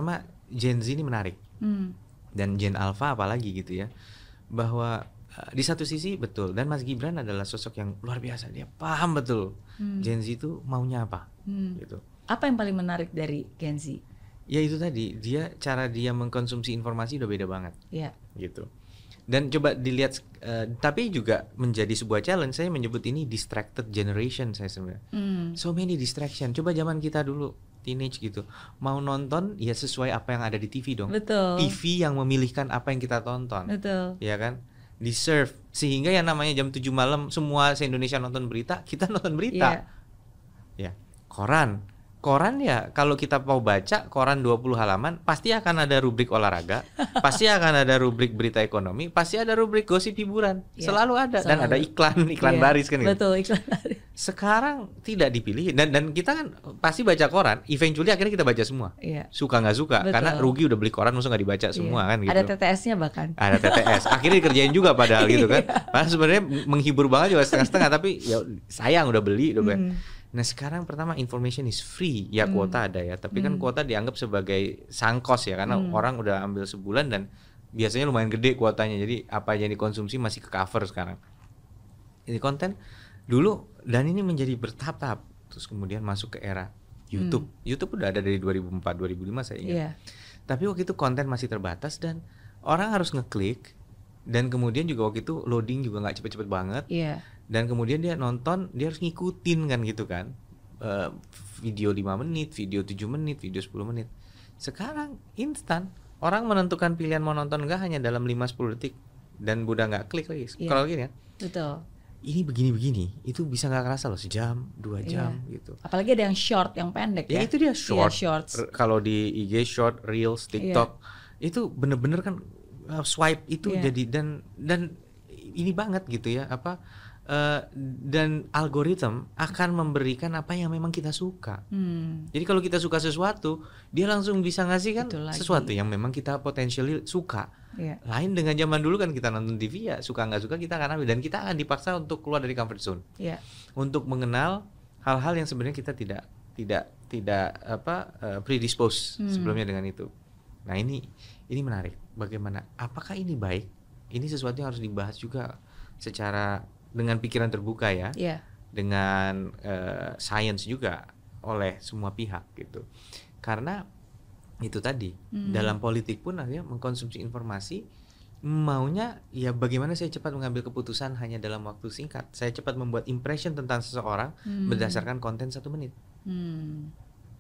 Gen Z ini menarik. Hmm. Dan Gen Alpha apalagi gitu ya. Bahwa uh, di satu sisi betul, dan Mas Gibran adalah sosok yang luar biasa. Dia paham betul hmm. Gen Z itu maunya apa hmm. gitu. Apa yang paling menarik dari Gen Z? Ya itu tadi, dia cara dia mengkonsumsi informasi udah beda banget. Iya. Gitu. Dan coba dilihat, uh, tapi juga menjadi sebuah challenge. Saya menyebut ini distracted generation saya sebenarnya. Mm. So many distraction. Coba zaman kita dulu teenage gitu, mau nonton ya sesuai apa yang ada di T V dong. Betul. T V yang memilihkan apa yang kita tonton. Betul. Ya kan? Di serve sehingga yang namanya jam tujuh malam semua se-Indonesia nonton berita, kita nonton berita. Yeah. Ya. Koran. Koran ya kalau kita mau baca koran dua puluh halaman pasti akan ada rubrik olahraga, pasti akan ada rubrik berita ekonomi, pasti ada rubrik gosip hiburan. Yeah, selalu ada selalu. Dan ada iklan, iklan yeah, baris kan gitu. Betul, iklan baris. Sekarang tidak dipilih dan dan kita kan pasti baca koran, eventually akhirnya kita baca semua. Yeah. Suka nggak suka. Betul. Karena rugi udah beli koran masa nggak dibaca semua yeah. kan gitu. Ada T T S-nya bahkan. Ada T T S. Akhirnya dikerjain juga padahal gitu kan. Padahal sebenarnya menghibur banget juga setengah-setengah tapi ya sayang udah beli udah hmm. Nah sekarang pertama information is free ya, kuota hmm. ada ya, tapi kan hmm. kuota dianggap sebagai sangkos ya karena hmm. orang udah ambil sebulan dan biasanya lumayan gede kuotanya, jadi apa yang dikonsumsi masih ke cover sekarang. Ini konten dulu dan ini menjadi bertahap-tahap terus kemudian masuk ke era YouTube. Hmm. YouTube udah ada dari dua ribu empat dua ribu lima saya ingat. Yeah. Tapi waktu itu konten masih terbatas dan orang harus ngeklik dan kemudian juga waktu itu loading juga nggak cepet-cepet banget. Yeah. Dan kemudian dia nonton, dia harus ngikutin kan gitu kan. Uh, video lima menit, video tujuh menit, video sepuluh menit. Sekarang instan. Orang menentukan pilihan mau nonton enggak hanya dalam lima sampai sepuluh detik dan udah enggak klik lagi. Yeah. Kalau gini ya. Betul. Ini begini-begini, itu bisa enggak kerasa loh sejam, dua jam yeah. gitu. Apalagi ada yang short, yang pendek ya. Ya itu dia short. Yeah, shorts. R- kalau di I G short, Reels, TikTok, yeah. itu bener-bener kan uh, swipe itu yeah. jadi dan dan ini banget gitu ya, apa Uh, dan algoritma akan memberikan apa yang memang kita suka. Hmm. Jadi kalau kita suka sesuatu, dia langsung bisa ngasih kan sesuatu yang memang kita potensial suka. Yeah. Lain dengan zaman dulu kan kita nonton T V ya suka nggak suka kita akan ambil dan kita akan dipaksa untuk keluar dari comfort zone. Yeah. Untuk mengenal hal-hal yang sebenarnya kita tidak tidak tidak apa uh, predispose hmm. sebelumnya dengan itu. Nah ini ini menarik. Bagaimana? Apakah ini baik? Ini sesuatu yang harus dibahas juga secara dengan pikiran terbuka ya, yeah. dengan uh, science juga oleh semua pihak gitu. Karena itu tadi hmm. dalam politik pun akhirnya mengkonsumsi informasi maunya ya bagaimana saya cepat mengambil keputusan hanya dalam waktu singkat. Saya cepat membuat impression tentang seseorang hmm. berdasarkan konten satu menit. Hmm.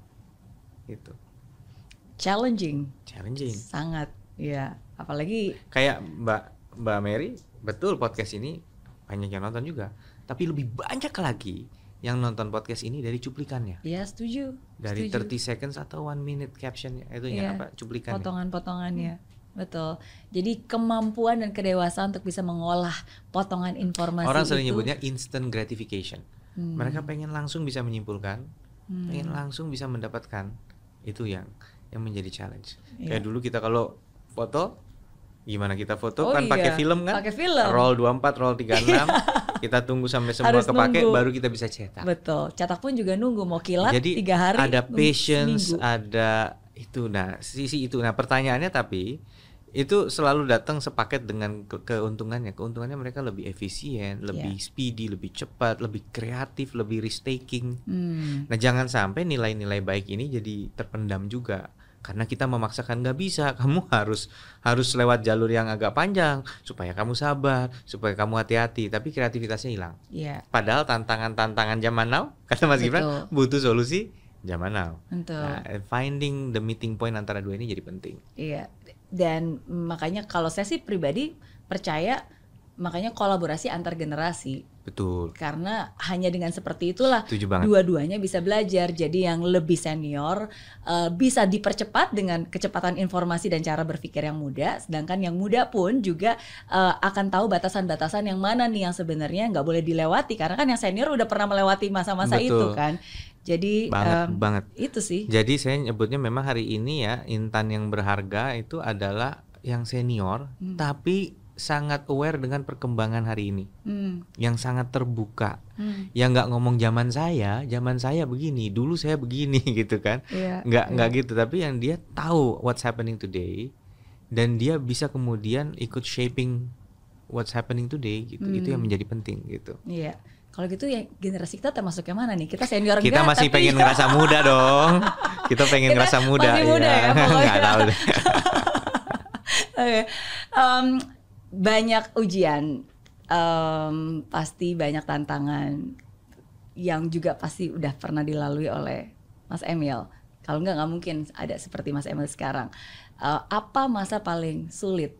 Itu. Challenging. Challenging. Sangat, ya. Apalagi kayak Mbak Mbak Mary, betul podcast ini banyak yang nonton juga, tapi lebih banyak lagi yang nonton podcast ini dari cuplikannya. Iya, setuju. Dari setuju. thirty seconds atau one minute captionnya, itu ya, apa cuplikannya. Potongan-potongannya. Hmm. Betul. Jadi kemampuan dan kedewasaan untuk bisa mengolah potongan informasi. Orang sering itu. nyebutnya instant gratification. Hmm. Mereka pengen langsung bisa menyimpulkan, hmm. pengen langsung bisa mendapatkan. Itu yang yang menjadi challenge. Yeah. Kayak dulu kita kalau foto, gimana kita foto oh kan iya. pakai film kan? Pakai film. Roll dua puluh empat, roll tiga puluh enam. Kita tunggu sampai semua harus kepake nunggu. Baru kita bisa cetak. Betul. Cetak pun juga nunggu, mau kilat jadi, tiga hari. Ada patience, seminggu. Ada itu. Nah, sisi itu. Nah, pertanyaannya tapi itu selalu datang sepaket dengan ke- keuntungannya. Keuntungannya mereka lebih efisien, lebih yeah. speedy, lebih cepat, lebih kreatif, lebih risk taking. Hmm. Nah, jangan sampai nilai-nilai baik ini jadi terpendam juga. Karena kita memaksakan nggak bisa, kamu harus harus lewat jalur yang agak panjang supaya kamu sabar, supaya kamu hati-hati, tapi kreativitasnya hilang. Yeah. Padahal tantangan-tantangan zaman now, kata Mas Gibran, butuh solusi zaman now. Betul. Nah, finding the meeting point antara dua ini jadi penting. Iya. Dan makanya kalau saya sih pribadi percaya makanya kolaborasi antar generasi. Betul. Karena hanya dengan seperti itulah banget. Dua-duanya bisa belajar. Jadi yang lebih senior uh, bisa dipercepat dengan kecepatan informasi dan cara berpikir yang muda. Sedangkan yang muda pun juga uh, akan tahu batasan-batasan yang mana nih yang sebenarnya nggak boleh dilewati. Karena kan yang senior udah pernah melewati masa-masa Betul. itu kan. Jadi banget, um, banget. Itu sih. Jadi saya nyebutnya memang hari ini ya intan yang berharga itu adalah yang senior, hmm. tapi sangat aware dengan perkembangan hari ini, hmm. yang sangat terbuka, hmm. yang nggak ngomong zaman saya, zaman saya begini, dulu saya begini gitu kan, yeah, nggak yeah. nggak gitu, tapi yang dia tahu what's happening today, dan dia bisa kemudian ikut shaping what's happening today gitu, hmm. itu yang menjadi penting gitu. Iya. Yeah. Kalau gitu ya generasi kita termasuk yang mana nih? Kita senior kita enggak, masih tapi pengen ngerasa muda dong. Kita pengen kita ngerasa muda, masih muda ya, ya. Nggak tahu deh. Okay. Um, banyak ujian, um, pasti banyak tantangan yang juga pasti udah pernah dilalui oleh Mas Emil. Kalau enggak nggak mungkin ada seperti Mas Emil sekarang. Uh, apa masa paling sulit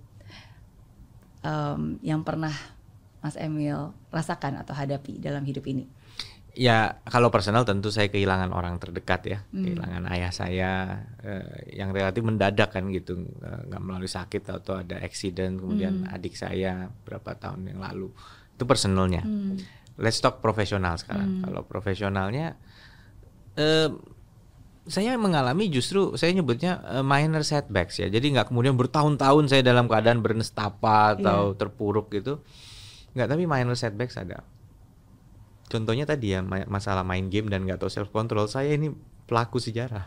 um, yang pernah Mas Emil rasakan atau hadapi dalam hidup ini? Ya kalau personal tentu saya kehilangan orang terdekat ya, hmm. kehilangan ayah saya eh, yang relatif mendadak kan gitu, nggak melalui sakit atau ada accident, kemudian hmm. adik saya berapa tahun yang lalu, itu personalnya. Hmm. Let's talk profesional sekarang. Hmm. Kalau profesionalnya, eh, saya mengalami justru saya nyebutnya uh, minor setbacks ya, jadi nggak kemudian bertahun-tahun saya dalam keadaan bernestapa atau yeah. terpuruk gitu. Nggak, tapi minor setbacks ada. Contohnya tadi ya, masalah main game dan nggak tahu self control. Saya ini pelaku sejarah.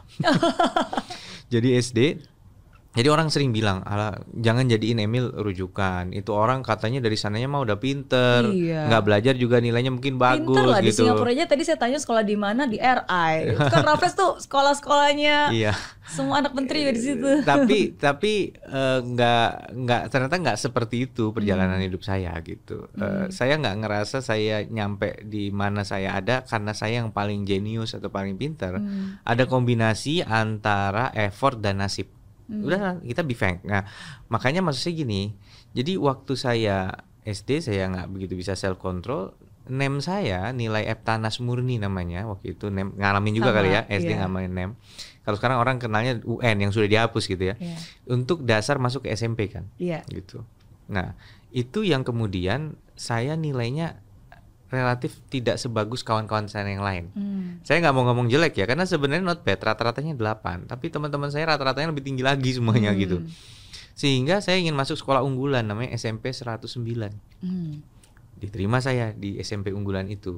Jadi S D, jadi orang sering bilang, ala jangan jadiin Emil rujukan. Itu orang katanya dari sananya mah udah pinter, iya. nggak belajar juga nilainya mungkin bagus. Pinter lah gitu. Di Singapura aja tadi saya tanya sekolah di mana, di R I. Itu kan Raffles tuh sekolah-sekolahnya. Iya. Semua anak menteri juga di situ. tapi tapi uh, nggak nggak ternyata nggak seperti itu perjalanan hmm. hidup saya gitu. Uh, hmm. Saya nggak ngerasa saya nyampe di mana saya ada karena saya yang paling jenius atau paling pinter. Hmm. Ada kombinasi antara effort dan nasib. Hmm. Udah kita be frank. Nah makanya maksud saya gini. Jadi waktu saya S D saya nggak begitu bisa self control. N E M saya nilai Eptanas murni namanya waktu itu. N E M ngalamin juga Sama, kali ya S D yeah. ngalamin N E M. Kalau sekarang orang kenalnya U N yang sudah dihapus gitu ya. Yeah. Untuk dasar masuk ke S M P kan. Yeah. Gitu. Nah itu yang kemudian saya nilainya relatif tidak sebagus kawan-kawan saya yang lain. Hmm. Saya nggak mau ngomong jelek ya, karena sebenarnya not bad, rata-ratanya delapan. Tapi teman-teman saya rata-ratanya lebih tinggi lagi semuanya hmm. gitu. Sehingga saya ingin masuk sekolah unggulan namanya S M P seratus sembilan. Hmm. Diterima saya di S M P unggulan itu.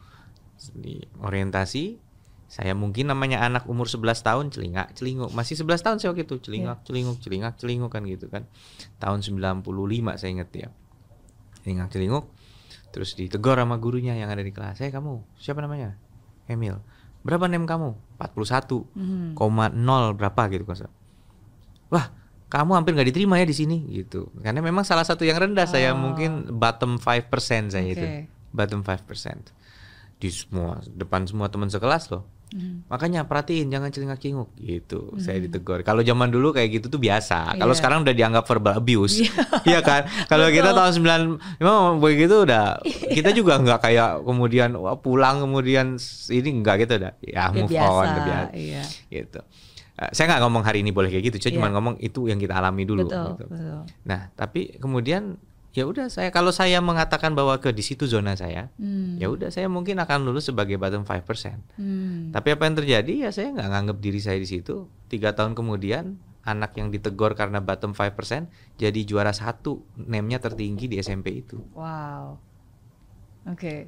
Di orientasi, saya mungkin namanya anak umur sebelas tahun, celingak, celinguk. Masih sebelas tahun saya waktu itu, celingak, yeah. celinguk, celingak, celinguk kan gitu kan. Tahun sembilan puluh lima saya ingat ya. Celingak, celinguk. Terus ditegur sama gurunya yang ada di kelas. Saya kamu, siapa namanya? Emil. Berapa N E M kamu? empat puluh satu koma nol berapa gitu kan. Wah, kamu hampir nggak diterima ya di sini gitu. Karena memang salah satu yang rendah oh. saya mungkin bottom lima persen saya okay. itu. Bottom lima persen. Di semua depan semua teman sekelas loh. Hmm. Makanya perhatiin jangan celingak-cinguk gitu. Hmm. Saya ditegur. Kalau zaman dulu kayak gitu tuh biasa. Kalau yeah. sekarang udah dianggap verbal abuse. Iya kan? Kalau kita tahun sembilan memang begitu udah kita juga enggak kayak kemudian wah, pulang kemudian ini enggak gitu dah. Ya move biasa, on udah biasa. Iya. Gitu. Uh, saya nggak ngomong hari ini boleh kayak gitu, cuma yeah. ngomong itu yang kita alami dulu. Betul, gitu. betul. Nah, tapi kemudian ya udah saya kalau saya mengatakan bahwa ke di situ zona saya, hmm. ya udah saya mungkin akan lulus sebagai bottom lima persen. Hmm. Tapi apa yang terjadi ya saya nggak nganggap diri saya di situ. Tiga tahun kemudian anak yang ditegur karena bottom lima persen jadi juara satu, N E M-nya tertinggi di S M P itu. Wow. Oke. Okay.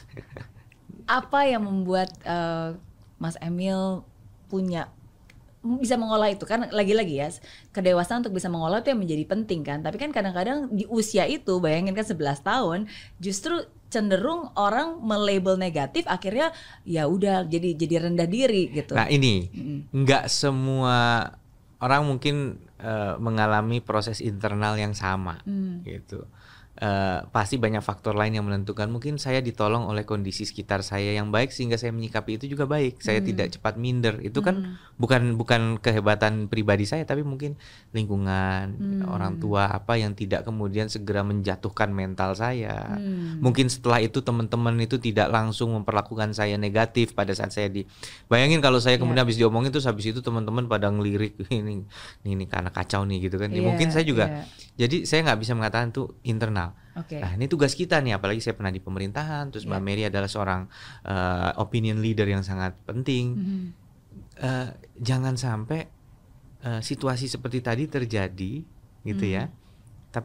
Apa yang membuat uh, Mas Emil punya bisa mengolah itu kan lagi-lagi ya kedewasaan untuk bisa mengolah itu yang menjadi penting kan, tapi kan kadang-kadang di usia itu bayangin kan sebelas tahun justru cenderung orang melabel negatif akhirnya ya udah jadi jadi rendah diri gitu. Nah ini nggak mm. semua orang mungkin uh, mengalami proses internal yang sama mm. gitu. Uh, pasti banyak faktor lain yang menentukan. Mungkin saya ditolong oleh kondisi sekitar saya yang baik sehingga saya menyikapi itu juga baik. Saya hmm. tidak cepat minder. Itu kan hmm. bukan bukan kehebatan pribadi saya, tapi mungkin lingkungan, hmm. orang tua apa yang tidak kemudian segera menjatuhkan mental saya. Hmm. Mungkin setelah itu teman-teman itu tidak langsung memperlakukan saya negatif pada saat saya di. Bayangin kalau saya kemudian yeah. habis diomongin terus habis itu teman-teman pada ngelirik ini ini, ini karena kacau nih gitu kan. Yeah, mungkin saya juga. Yeah. Jadi saya nggak bisa mengatakan itu internal. Okay. Nah ini tugas kita nih, apalagi saya pernah di pemerintahan, terus yeah. Mbak Mary adalah seorang uh, opinion leader yang sangat penting. Mm-hmm. uh, Jangan sampai uh, situasi seperti tadi terjadi, gitu mm. ya. Tapi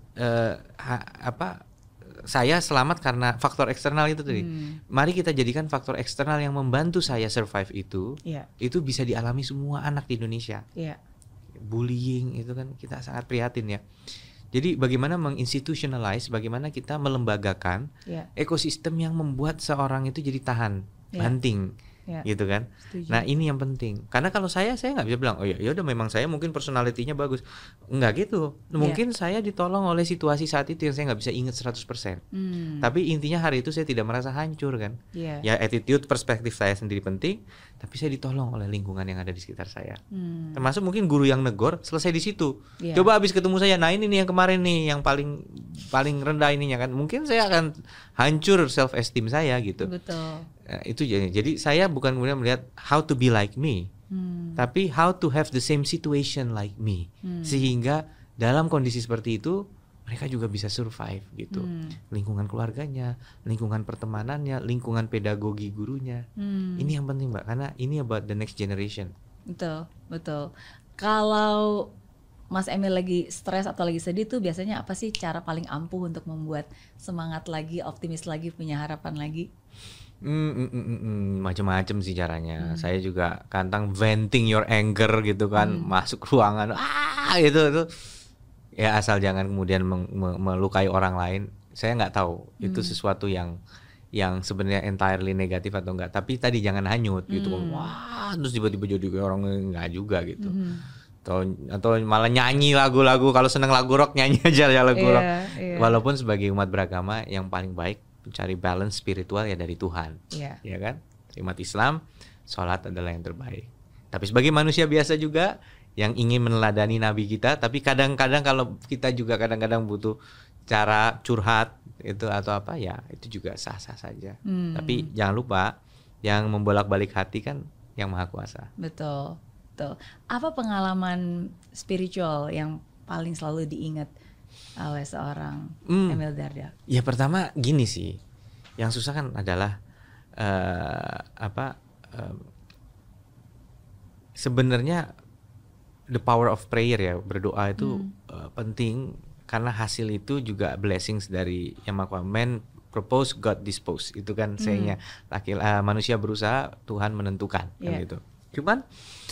uh, ha, apa saya selamat karena faktor eksternal itu tadi. Hmm. Mari kita jadikan faktor eksternal yang membantu saya survive itu, yeah. itu bisa dialami semua anak di Indonesia. Yeah. Bullying itu kan kita sangat prihatin ya. Jadi bagaimana menginstitutionalize, bagaimana kita melembagakan yeah. ekosistem yang membuat seorang itu jadi tahan, yeah. banting. Ya. Gitu kan. Setuju. Nah ini yang penting. Karena kalau saya saya nggak bisa bilang oh ya ya udah memang saya mungkin personalitinya bagus. Nggak gitu. Mungkin ya. saya ditolong oleh situasi saat itu yang saya nggak bisa ingat seratus persen. Hmm. Tapi intinya hari itu saya tidak merasa hancur kan. Ya. ya attitude, perspektif saya sendiri penting. Tapi saya ditolong oleh lingkungan yang ada di sekitar saya. Hmm. Termasuk mungkin guru yang negor selesai di situ. Ya. Coba habis ketemu saya, nah ini nih yang kemarin nih yang paling paling rendah ininya kan. Mungkin saya akan hancur self esteem saya gitu. Betul. Nah, itu jadi jadi saya bukan kemudian melihat how to be like me, hmm. tapi how to have the same situation like me, hmm. sehingga dalam kondisi seperti itu mereka juga bisa survive gitu. Hmm. Lingkungan keluarganya, lingkungan pertemanannya, lingkungan pedagogi gurunya, hmm. ini yang penting Mbak, karena ini about the next generation. Betul, betul. Kalau Mas Emil lagi stres atau lagi sedih tuh biasanya apa sih cara paling ampuh untuk membuat semangat lagi, optimis lagi, punya harapan lagi? Hmm, mm, mm, mm, macam-macam sih caranya. Hmm. Saya juga kadang venting your anger gitu kan, hmm. masuk ruangan, ah itu itu. Ya asal jangan kemudian meng, me, melukai orang lain. Saya nggak tahu hmm. itu sesuatu yang yang sebenarnya entirely negatif atau enggak. Tapi tadi jangan hanyut hmm. gitu. Wah, terus tiba-tiba jadi orang enggak juga gitu. Hmm. Atau atau malah nyanyi lagu-lagu, kalau seneng lagu rock nyanyi aja ya lagu yeah, rock. Yeah. Walaupun sebagai umat beragama yang paling baik mencari balance spiritual ya dari Tuhan, yeah. ya kan? Umat Islam, sholat adalah yang terbaik. Tapi sebagai manusia biasa juga yang ingin meneladani Nabi kita, tapi kadang-kadang kalau kita juga kadang-kadang butuh cara curhat itu atau apa ya itu juga sah-sah saja. Hmm. Tapi jangan lupa yang membolak-balik hati kan yang Maha Kuasa. Betul, betul. Apa pengalaman spiritual yang paling selalu diingat oleh seorang hmm. Emil Dardak? Ya pertama gini sih, yang susah kan adalah uh, apa uh, sebenarnya the power of prayer ya, berdoa itu hmm. uh, penting karena hasil itu juga blessings dari Yang Maha Kuasa. Man propose, God dispose, itu kan hmm. sayangnya laki uh, manusia berusaha, Tuhan menentukan yeah. kan gitu. Cuman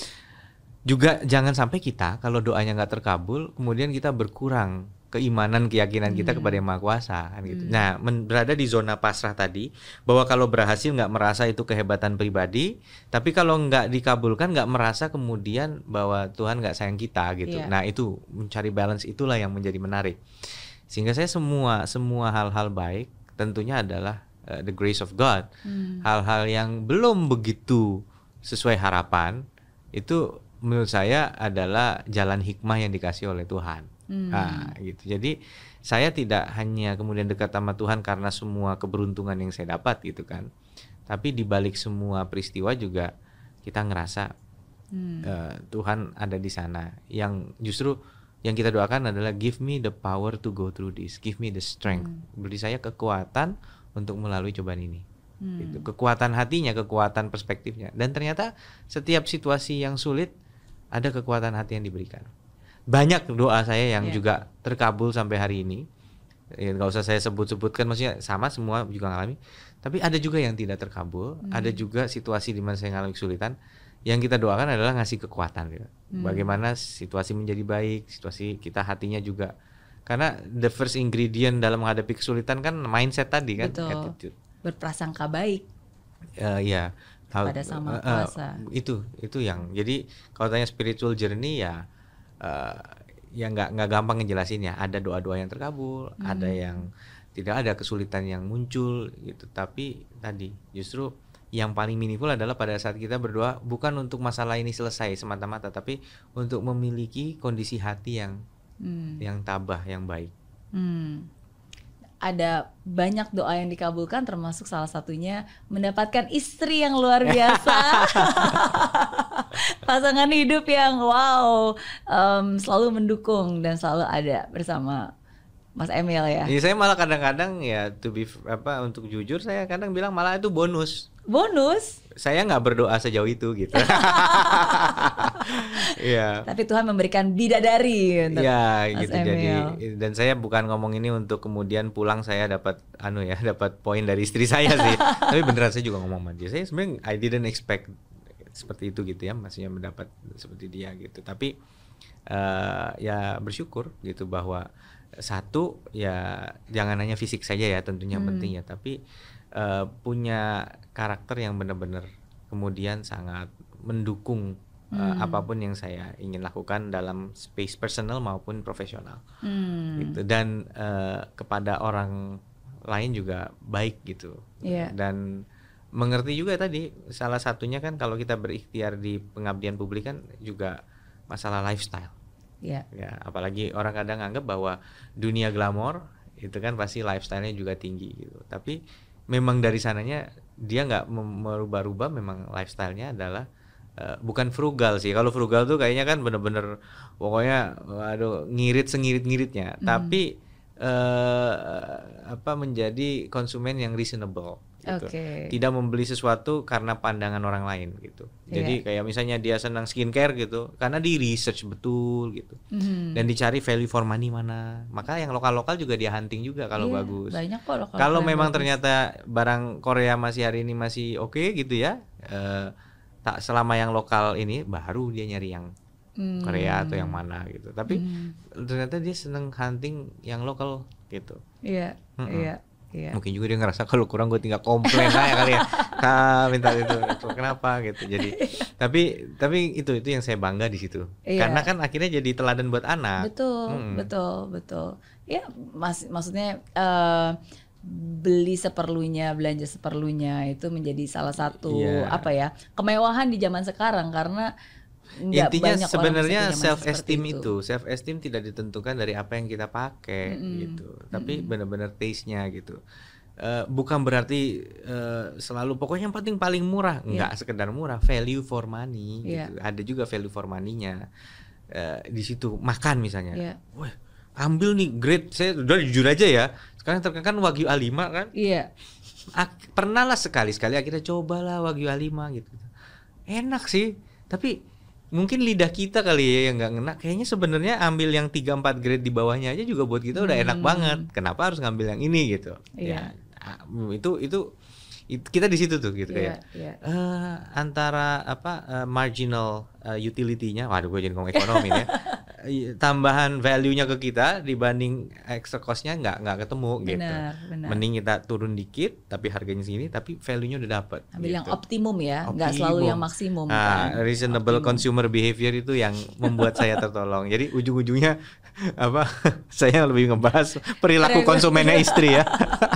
juga jangan sampai kita kalau doanya nggak terkabul kemudian kita berkurang keimanan, keyakinan kita hmm. kepada Yang Maha Kuasa kan gitu. Hmm. Nah, men- berada di zona pasrah tadi, bahwa kalau berhasil nggak merasa itu kehebatan pribadi, tapi kalau nggak dikabulkan nggak merasa kemudian bahwa Tuhan nggak sayang kita gitu. Yeah. Nah, itu mencari balance itulah yang menjadi menarik. Sehingga saya semua semua hal-hal baik tentunya adalah uh, the grace of God. Hmm. Hal-hal yang belum begitu sesuai harapan itu menurut saya adalah jalan hikmah yang dikasih oleh Tuhan. Hmm. Nah, gitu. Jadi saya tidak hanya kemudian dekat sama Tuhan karena semua keberuntungan yang saya dapat gitu kan. Tapi di balik semua peristiwa juga kita ngerasa hmm. uh, Tuhan ada di sana. Yang justru yang kita doakan adalah give me the power to go through this, give me the strength. Hmm. Beri saya kekuatan untuk melalui cobaan ini. Hmm. Gitu. Kekuatan hatinya, kekuatan perspektifnya. Dan ternyata setiap situasi yang sulit ada kekuatan hati yang diberikan. Banyak doa saya yang yeah. juga terkabul sampai hari ini. Ya, gak usah saya sebut-sebutkan, maksudnya sama semua juga ngalami. Tapi ada juga yang tidak terkabul, hmm. ada juga situasi di mana saya ngalami kesulitan. Yang kita doakan adalah ngasih kekuatan gitu. Hmm. Bagaimana situasi menjadi baik, situasi kita hatinya juga. Karena the first ingredient dalam menghadapi kesulitan kan mindset tadi kan. Betul. Attitude. Berprasangka baik. Uh, ya. Pada Sama Kuasa. Uh, uh, itu itu yang. Jadi kalau tanya spiritual journey ya uh, ya nggak nggak gampang ngejelasin ya. Ada doa-doa yang terkabul, hmm. ada yang tidak, ada kesulitan yang muncul gitu. Tapi tadi justru yang paling meaningful adalah pada saat kita berdoa bukan untuk masalah ini selesai semata-mata, tapi untuk memiliki kondisi hati yang hmm. yang tabah, yang baik. Hmm. Ada banyak doa yang dikabulkan, termasuk salah satunya mendapatkan istri yang luar biasa. Pasangan hidup yang wow, um, selalu mendukung dan selalu ada bersama Mas Emil ya. Iya, saya malah kadang-kadang ya to be apa untuk jujur saya kadang bilang malah itu bonus. bonus. Saya nggak berdoa sejauh itu gitu. Iya. Tapi Tuhan memberikan bidadari untuk ya, Mas gitu. Emil. Jadi dan saya bukan ngomong ini untuk kemudian pulang saya dapat anu ya, dapat poin dari istri saya sih. Tapi beneran saya juga ngomong sama dia. Saya sebenarnya I didn't expect seperti itu gitu ya, maksudnya mendapat seperti dia gitu. Tapi uh, ya bersyukur gitu bahwa satu ya jangan hanya fisik saja ya tentunya hmm. penting ya, tapi uh, punya karakter yang benar-benar kemudian sangat mendukung uh, hmm. apapun yang saya ingin lakukan dalam space personal maupun profesional hmm. gitu. Dan uh, kepada orang lain juga baik gitu. Yeah. Dan mengerti juga tadi salah satunya kan kalau kita berikhtiar di pengabdian publik kan juga masalah lifestyle. Yeah. Ya, apalagi orang kadang anggap bahwa dunia glamor itu kan pasti lifestyle-nya juga tinggi gitu. Tapi memang dari sananya dia nggak merubah-rubah, memang lifestyle-nya adalah uh, bukan frugal sih. Kalau frugal tuh kayaknya kan bener-bener pokoknya waduh ngirit sengirit-ngiritnya. Mm. Tapi uh, apa menjadi konsumen yang reasonable. Gitu. Okay. Tidak membeli sesuatu karena pandangan orang lain gitu. Jadi yeah. kayak misalnya dia senang skincare gitu, karena di research betul gitu. Mm. Dan dicari value for money mana. Maka yang lokal-lokal juga dia hunting juga kalau yeah, bagus. Banyak kok lokal. Kalau memang bagus. Ternyata barang Korea masih hari ini masih oke okay, gitu ya. Eh, tak selama yang lokal ini baru dia nyari yang mm. Korea atau yang mana gitu. Tapi mm. ternyata dia senang hunting yang lokal gitu. Iya. Yeah, iya. Yeah. Iya. Mungkin juga dia ngerasa kalau kurang gue tinggal komplain aja kali ya, ah, minta itu, itu kenapa gitu. Jadi tapi tapi itu itu yang saya bangga di situ. Iya. Karena kan akhirnya jadi teladan buat anak. Betul, hmm. betul, betul. Ya mas, maksudnya uh, beli seperlunya, belanja seperlunya itu menjadi salah satu iya. apa ya kemewahan di zaman sekarang karena Nggak intinya sebenarnya self esteem itu. itu self esteem tidak ditentukan dari apa yang kita pakai mm-hmm. gitu, tapi mm-hmm. benar-benar taste-nya gitu. Uh, bukan berarti uh, selalu pokoknya yang penting paling murah, nggak yeah. sekedar murah, value for money yeah. gitu. Ada juga value for money-nya uh, di situ. Makan misalnya, yeah. wah ambil nih grade, saya udah jujur aja ya, sekarang terkenal Wagyu A lima kan, iya yeah. Ak- pernah lah sekali-sekali akhirnya cobalah Wagyu A lima gitu, enak sih, tapi mungkin lidah kita kali ya yang nggak ngena. Kayaknya sebenarnya ambil yang tiga empat grade di bawahnya aja juga buat kita udah hmm. enak banget. Kenapa harus ngambil yang ini gitu? Iya. Ya, itu itu itu kita di situ tuh gitu yeah, kayak yeah. Uh, antara apa uh, marginal uh, utility-nya, waduh gue jadi ngomong ekonomi ya, tambahan value-nya ke kita dibanding extra cost-nya nggak nggak ketemu benar, gitu. Benar. Mending kita turun dikit tapi harganya segini tapi value-nya udah dapet. Ambil gitu. Yang optimum ya, nggak selalu yang maksimum. Nah, kan? Reasonable optimum. Consumer behavior itu yang membuat saya tertolong. Jadi ujung-ujungnya apa? Saya lebih ngebahas perilaku konsumennya istri ya.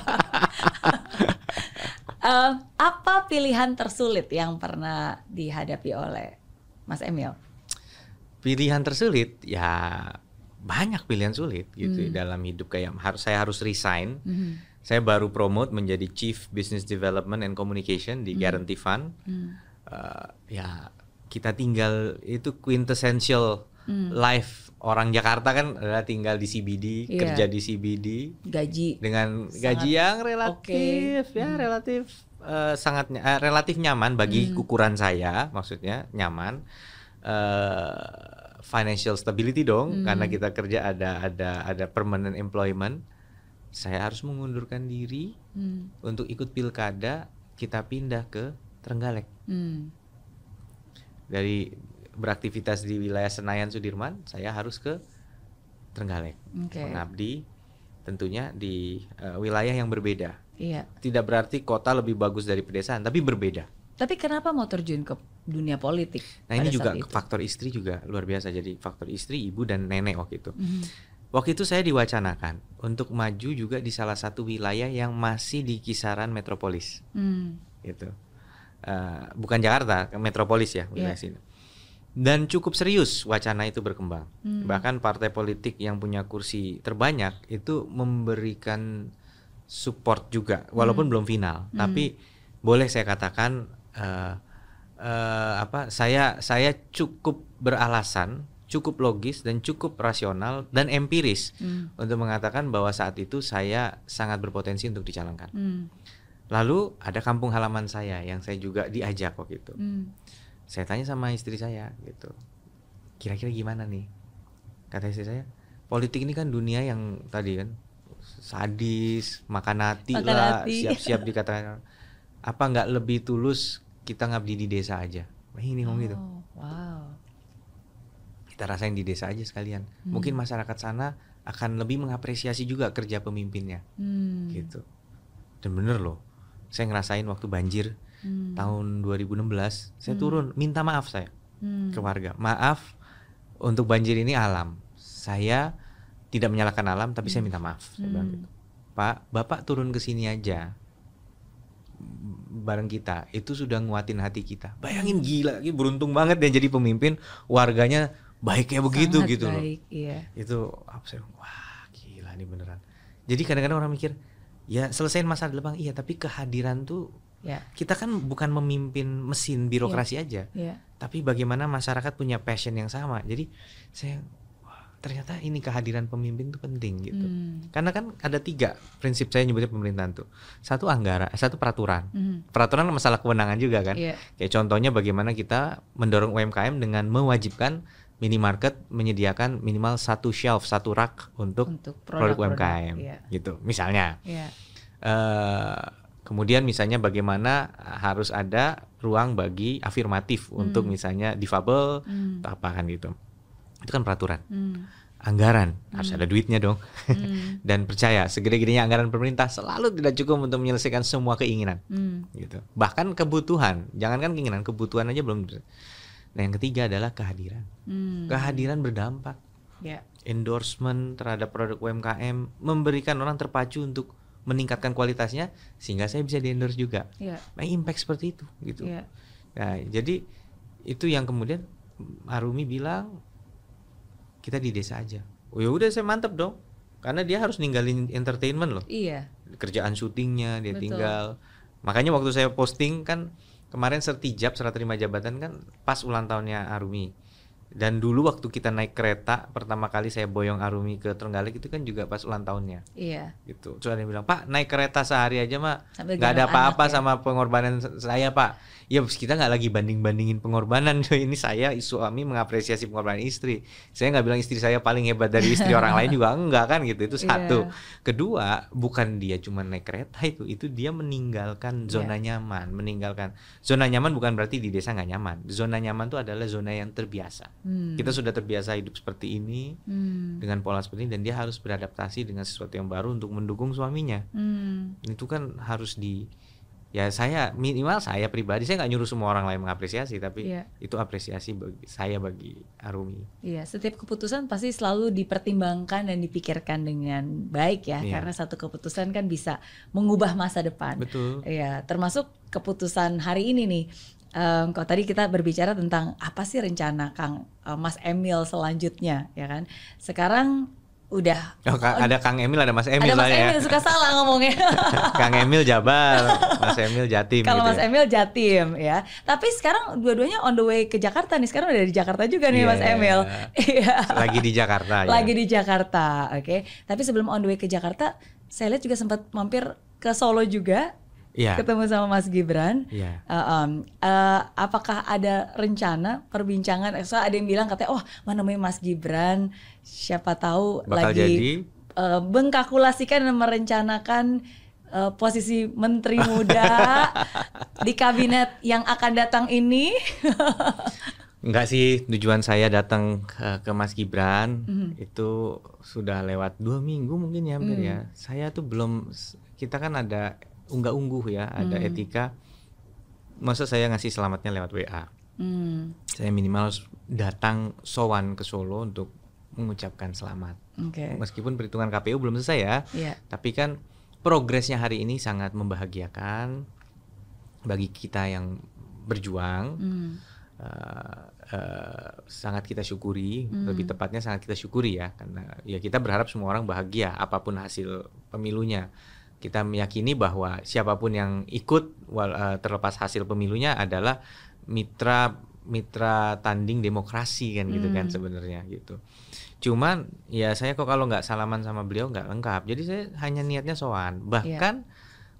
Uh, apa pilihan tersulit yang pernah dihadapi oleh Mas Emil? Pilihan tersulit ya banyak pilihan sulit gitu hmm. dalam hidup, kayak harus saya harus resign. Hmm. Saya baru promote menjadi Chief Business Development and Communication di hmm. Guarantee Fund. Hmm. Uh, ya kita tinggal itu quintessential hmm. life orang Jakarta kan adalah tinggal di C B D, yeah. kerja di C B D, gaji dengan gaji yang relatif okay. ya hmm. relatif uh, sangat uh, relatif nyaman bagi hmm. ukuran saya, maksudnya nyaman, uh, financial stability dong, hmm. karena kita kerja ada ada ada permanent employment. Saya harus mengundurkan diri hmm. untuk ikut pilkada, kita pindah ke Trenggalek. Hmm. Dari beraktivitas di wilayah Senayan Sudirman, saya harus ke Trenggalek okay. mengabdi tentunya di uh, wilayah yang berbeda. Iya. Tidak berarti kota lebih bagus dari pedesaan, tapi berbeda. Tapi kenapa mau terjun ke dunia politik? Nah ini juga faktor istri juga luar biasa. Jadi faktor istri, ibu dan nenek waktu itu. Mm-hmm. Waktu itu saya diwacanakan untuk maju juga di salah satu wilayah yang masih di kisaran metropolis, mm. gitu. Uh, bukan Jakarta, metropolis ya wilayah yeah. sini. Dan cukup serius wacana itu berkembang. Hmm. Bahkan partai politik yang punya kursi terbanyak itu memberikan support juga, walaupun hmm. belum final. Hmm. Tapi boleh saya katakan uh, uh, apa? Saya saya cukup beralasan, cukup logis dan cukup rasional dan empiris hmm. untuk mengatakan bahwa saat itu saya sangat berpotensi untuk dicalonkan. Hmm. Lalu ada kampung halaman saya yang saya juga diajak waktu itu. Hmm. Saya tanya sama istri saya gitu, kira-kira gimana nih? Kata istri saya, politik ini kan dunia yang tadi kan sadis, makan hati Makan lah, hati. siap-siap dikatakan. Apa nggak lebih tulus kita ngabdi di desa aja? Nah, ini ngomong gitu. Oh, wow. Kita rasain di desa aja sekalian. Hmm. Mungkin masyarakat sana akan lebih mengapresiasi juga kerja pemimpinnya, Hmm. gitu. Dan bener loh, saya ngerasain waktu banjir Hmm. tahun dua ribu enam belas, saya Hmm. turun minta maaf saya Hmm. ke warga. Maaf untuk banjir ini alam. Saya tidak menyalahkan alam, tapi saya minta maaf. Saya bilang Hmm. gitu. Pak, Bapak turun ke sini aja bareng kita, itu sudah nguatin hati kita. Bayangin, gila, ini beruntung banget dia jadi pemimpin, warganya baik kayak begitu. Sangat gitu loh. baik, iya. Itu apa saya, wah gila nih beneran. Jadi kadang-kadang orang mikir, ya selesaiin masalah di depan, iya, tapi kehadiran tuh, Ya. kita kan bukan memimpin mesin birokrasi aja, Ya. tapi bagaimana masyarakat punya passion yang sama. Jadi saya, wah, ternyata ini kehadiran pemimpin tuh penting gitu. Hmm. Karena kan ada tiga prinsip saya nyebutnya pemerintahan tuh. Satu anggaran, satu peraturan. Hmm. Peraturan masalah kewenangan juga kan. Iya. Kayak contohnya bagaimana kita mendorong U M K M dengan mewajibkan minimarket menyediakan minimal satu shelf, satu rak untuk, Untuk produk, U M K produk-produk, M iya. gitu. Misalnya. Iya. Eh, kemudian misalnya bagaimana harus ada ruang bagi afirmatif Hmm. untuk misalnya difabel Hmm. atau apa kan gitu. Itu kan peraturan. Hmm. Anggaran harus ada duitnya dong. Hmm. Dan percaya segede-gedenya anggaran pemerintah selalu tidak cukup untuk menyelesaikan semua keinginan Hmm. gitu. Bahkan kebutuhan, jangankan keinginan, kebutuhan aja belum bisa. Nah, yang ketiga adalah kehadiran. Hmm. Kehadiran berdampak. Ya. Endorsement terhadap produk U M K M memberikan orang terpacu untuk meningkatkan kualitasnya sehingga saya bisa di-endorse juga. Ya. Nah, impact seperti itu gitu. Ya. Nah, jadi itu yang kemudian Arumi bilang kita di desa aja. Oh ya udah, saya mantep dong. Karena dia harus ninggalin entertainment loh. Iya. Kerjaan syutingnya dia Betul. tinggal. Makanya waktu saya posting kan kemarin sertijab serah terima jabatan kan pas ulang tahunnya Arumi. Dan dulu waktu kita naik kereta pertama kali saya boyong Arumi ke Trenggalek itu kan juga pas ulang tahunnya. Iya. Gitu. Terus ada yang bilang, "Pak, naik kereta sehari aja mah Sambil nggak ada gendong apa-apa anak ya." sama pengorbanan saya, Pak." Ya kita nggak lagi banding-bandingin pengorbanan. Ini saya suami mengapresiasi pengorbanan istri. Saya nggak bilang istri saya paling hebat dari istri orang lain juga enggak kan gitu. Itu satu. Iya. Kedua, bukan dia cuma naik kereta itu, itu dia meninggalkan zona Iya. nyaman, meninggalkan zona nyaman bukan berarti di desa nggak nyaman. Zona nyaman itu adalah zona yang terbiasa. Hmm. Kita sudah terbiasa hidup seperti ini Hmm. dengan pola seperti ini dan dia harus beradaptasi dengan sesuatu yang baru untuk mendukung suaminya. Hmm. Itu kan harus di, ya saya minimal saya pribadi saya nggak nyuruh semua orang lain mengapresiasi, tapi Iya. itu apresiasi bagi saya, bagi Arumi. Iya, setiap keputusan pasti selalu dipertimbangkan dan dipikirkan dengan baik ya, Iya. karena satu keputusan kan bisa mengubah masa depan. Betul. Iya, termasuk keputusan hari ini nih. Em, kalau tadi kita berbicara tentang apa sih rencana Kang eh, Mas Emil selanjutnya, ya kan? Sekarang udah Oh, Ka- ada Kang Emil, ada Mas Emil ada Mas lah ya. Emil, suka salah ngomongnya. Kang Emil Jabar, Mas Emil Jatim. Kalau gitu Mas ya. Emil Jatim ya. Tapi sekarang dua-duanya on the way ke Jakarta nih. Sekarang udah di Jakarta juga nih Iya. Mas Emil. Iya. Lagi di Jakarta ya. Lagi di Jakarta, oke. Tapi sebelum on the way ke Jakarta, saya lihat juga sempat mampir ke Solo juga, Iya. ketemu sama Mas Gibran. Iya. Uh, um, uh, apakah ada rencana perbincangan? So, ada yang bilang katanya, oh mana namanya Mas Gibran, siapa tahu Bakal lagi jadi uh, mengkalkulasikan dan merencanakan uh, posisi menteri muda di kabinet yang akan datang ini. Enggak sih, tujuan saya datang ke, ke Mas Gibran Mhm. itu sudah lewat dua minggu mungkin ya hampir Hmm. ya. Saya tuh belum, kita kan ada unggah-ungguh ya, ada Hmm. etika. Masa saya ngasih selamatnya lewat W A. Hmm, Saya minimal harus datang sowan ke Solo untuk mengucapkan selamat. Oke. Meskipun perhitungan K P U belum selesai ya, Iya. tapi kan progresnya hari ini sangat membahagiakan bagi kita yang berjuang. Hmm. Uh, uh, sangat kita syukuri, Hmm. lebih tepatnya sangat kita syukuri ya, karena ya kita berharap semua orang bahagia apapun hasil pemilunya. Kita meyakini bahwa siapapun yang ikut wal, uh, terlepas hasil pemilunya adalah mitra mitra tanding demokrasi kan gitu kan Hmm. sebenarnya gitu. Cuman ya saya kok kalau nggak salaman sama beliau nggak lengkap. Jadi saya hanya niatnya sowan. Bahkan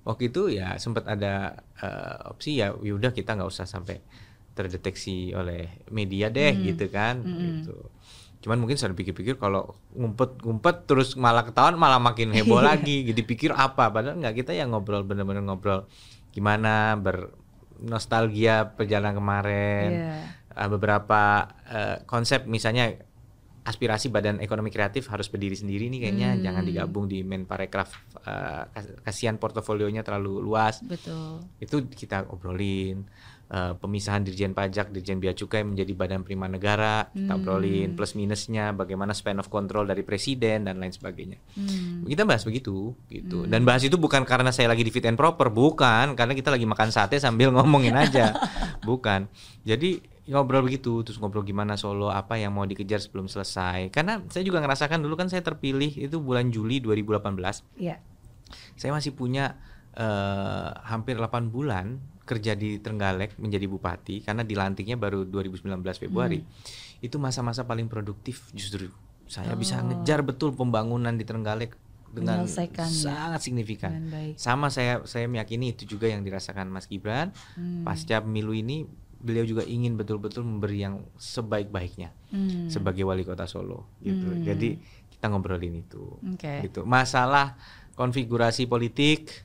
waktu itu ya sempat ada uh, opsi ya yaudah kita nggak usah sampai terdeteksi oleh media deh hmm. gitu kan hmm. gitu. Cuman mungkin saya pikir-pikir kalau ngumpet-ngumpet terus malah ketahuan malah makin heboh lagi. Jadi pikir apa? Padahal nggak, kita yang ngobrol bener-bener ngobrol gimana bernostalgia perjalanan kemarin. Yeah. Beberapa uh, konsep misalnya aspirasi Badan Ekonomi Kreatif harus berdiri sendiri nih kayaknya, hmm. jangan digabung di Menparekraf, uh, kasihan portofolionya terlalu luas. Betul. Itu kita obrolin. Uh, pemisahan Dirjen Pajak, Dirjen Bea Cukai menjadi badan prima negara, kita hmm. obrolin plus minusnya, bagaimana span of control dari presiden dan lain sebagainya. Hmm. Kita bahas begitu, gitu. Hmm. Dan bahas itu bukan karena saya lagi di fit and proper, bukan, karena kita lagi makan sate sambil ngomongin aja, bukan. Jadi ngobrol begitu, terus ngobrol gimana Solo, apa yang mau dikejar sebelum selesai. Karena saya juga ngerasakan dulu kan saya terpilih itu bulan Juli dua ribu delapan belas. Iya. Saya masih punya uh, hampir delapan bulan kerja di Trenggalek menjadi bupati karena dilantiknya baru dua ribu sembilan belas Februari. Hmm. Itu masa-masa paling produktif justru. Saya oh. bisa ngejar betul pembangunan di Trenggalek dengan sangat signifikan. Sama saya saya meyakini itu juga yang dirasakan Mas Gibran. Hmm. Pasca pemilu ini beliau juga ingin betul-betul memberi yang sebaik-baiknya hmm. sebagai wali kota Solo gitu. Hmm. Jadi kita ngobrolin itu. Okay. Gitu. Masalah konfigurasi politik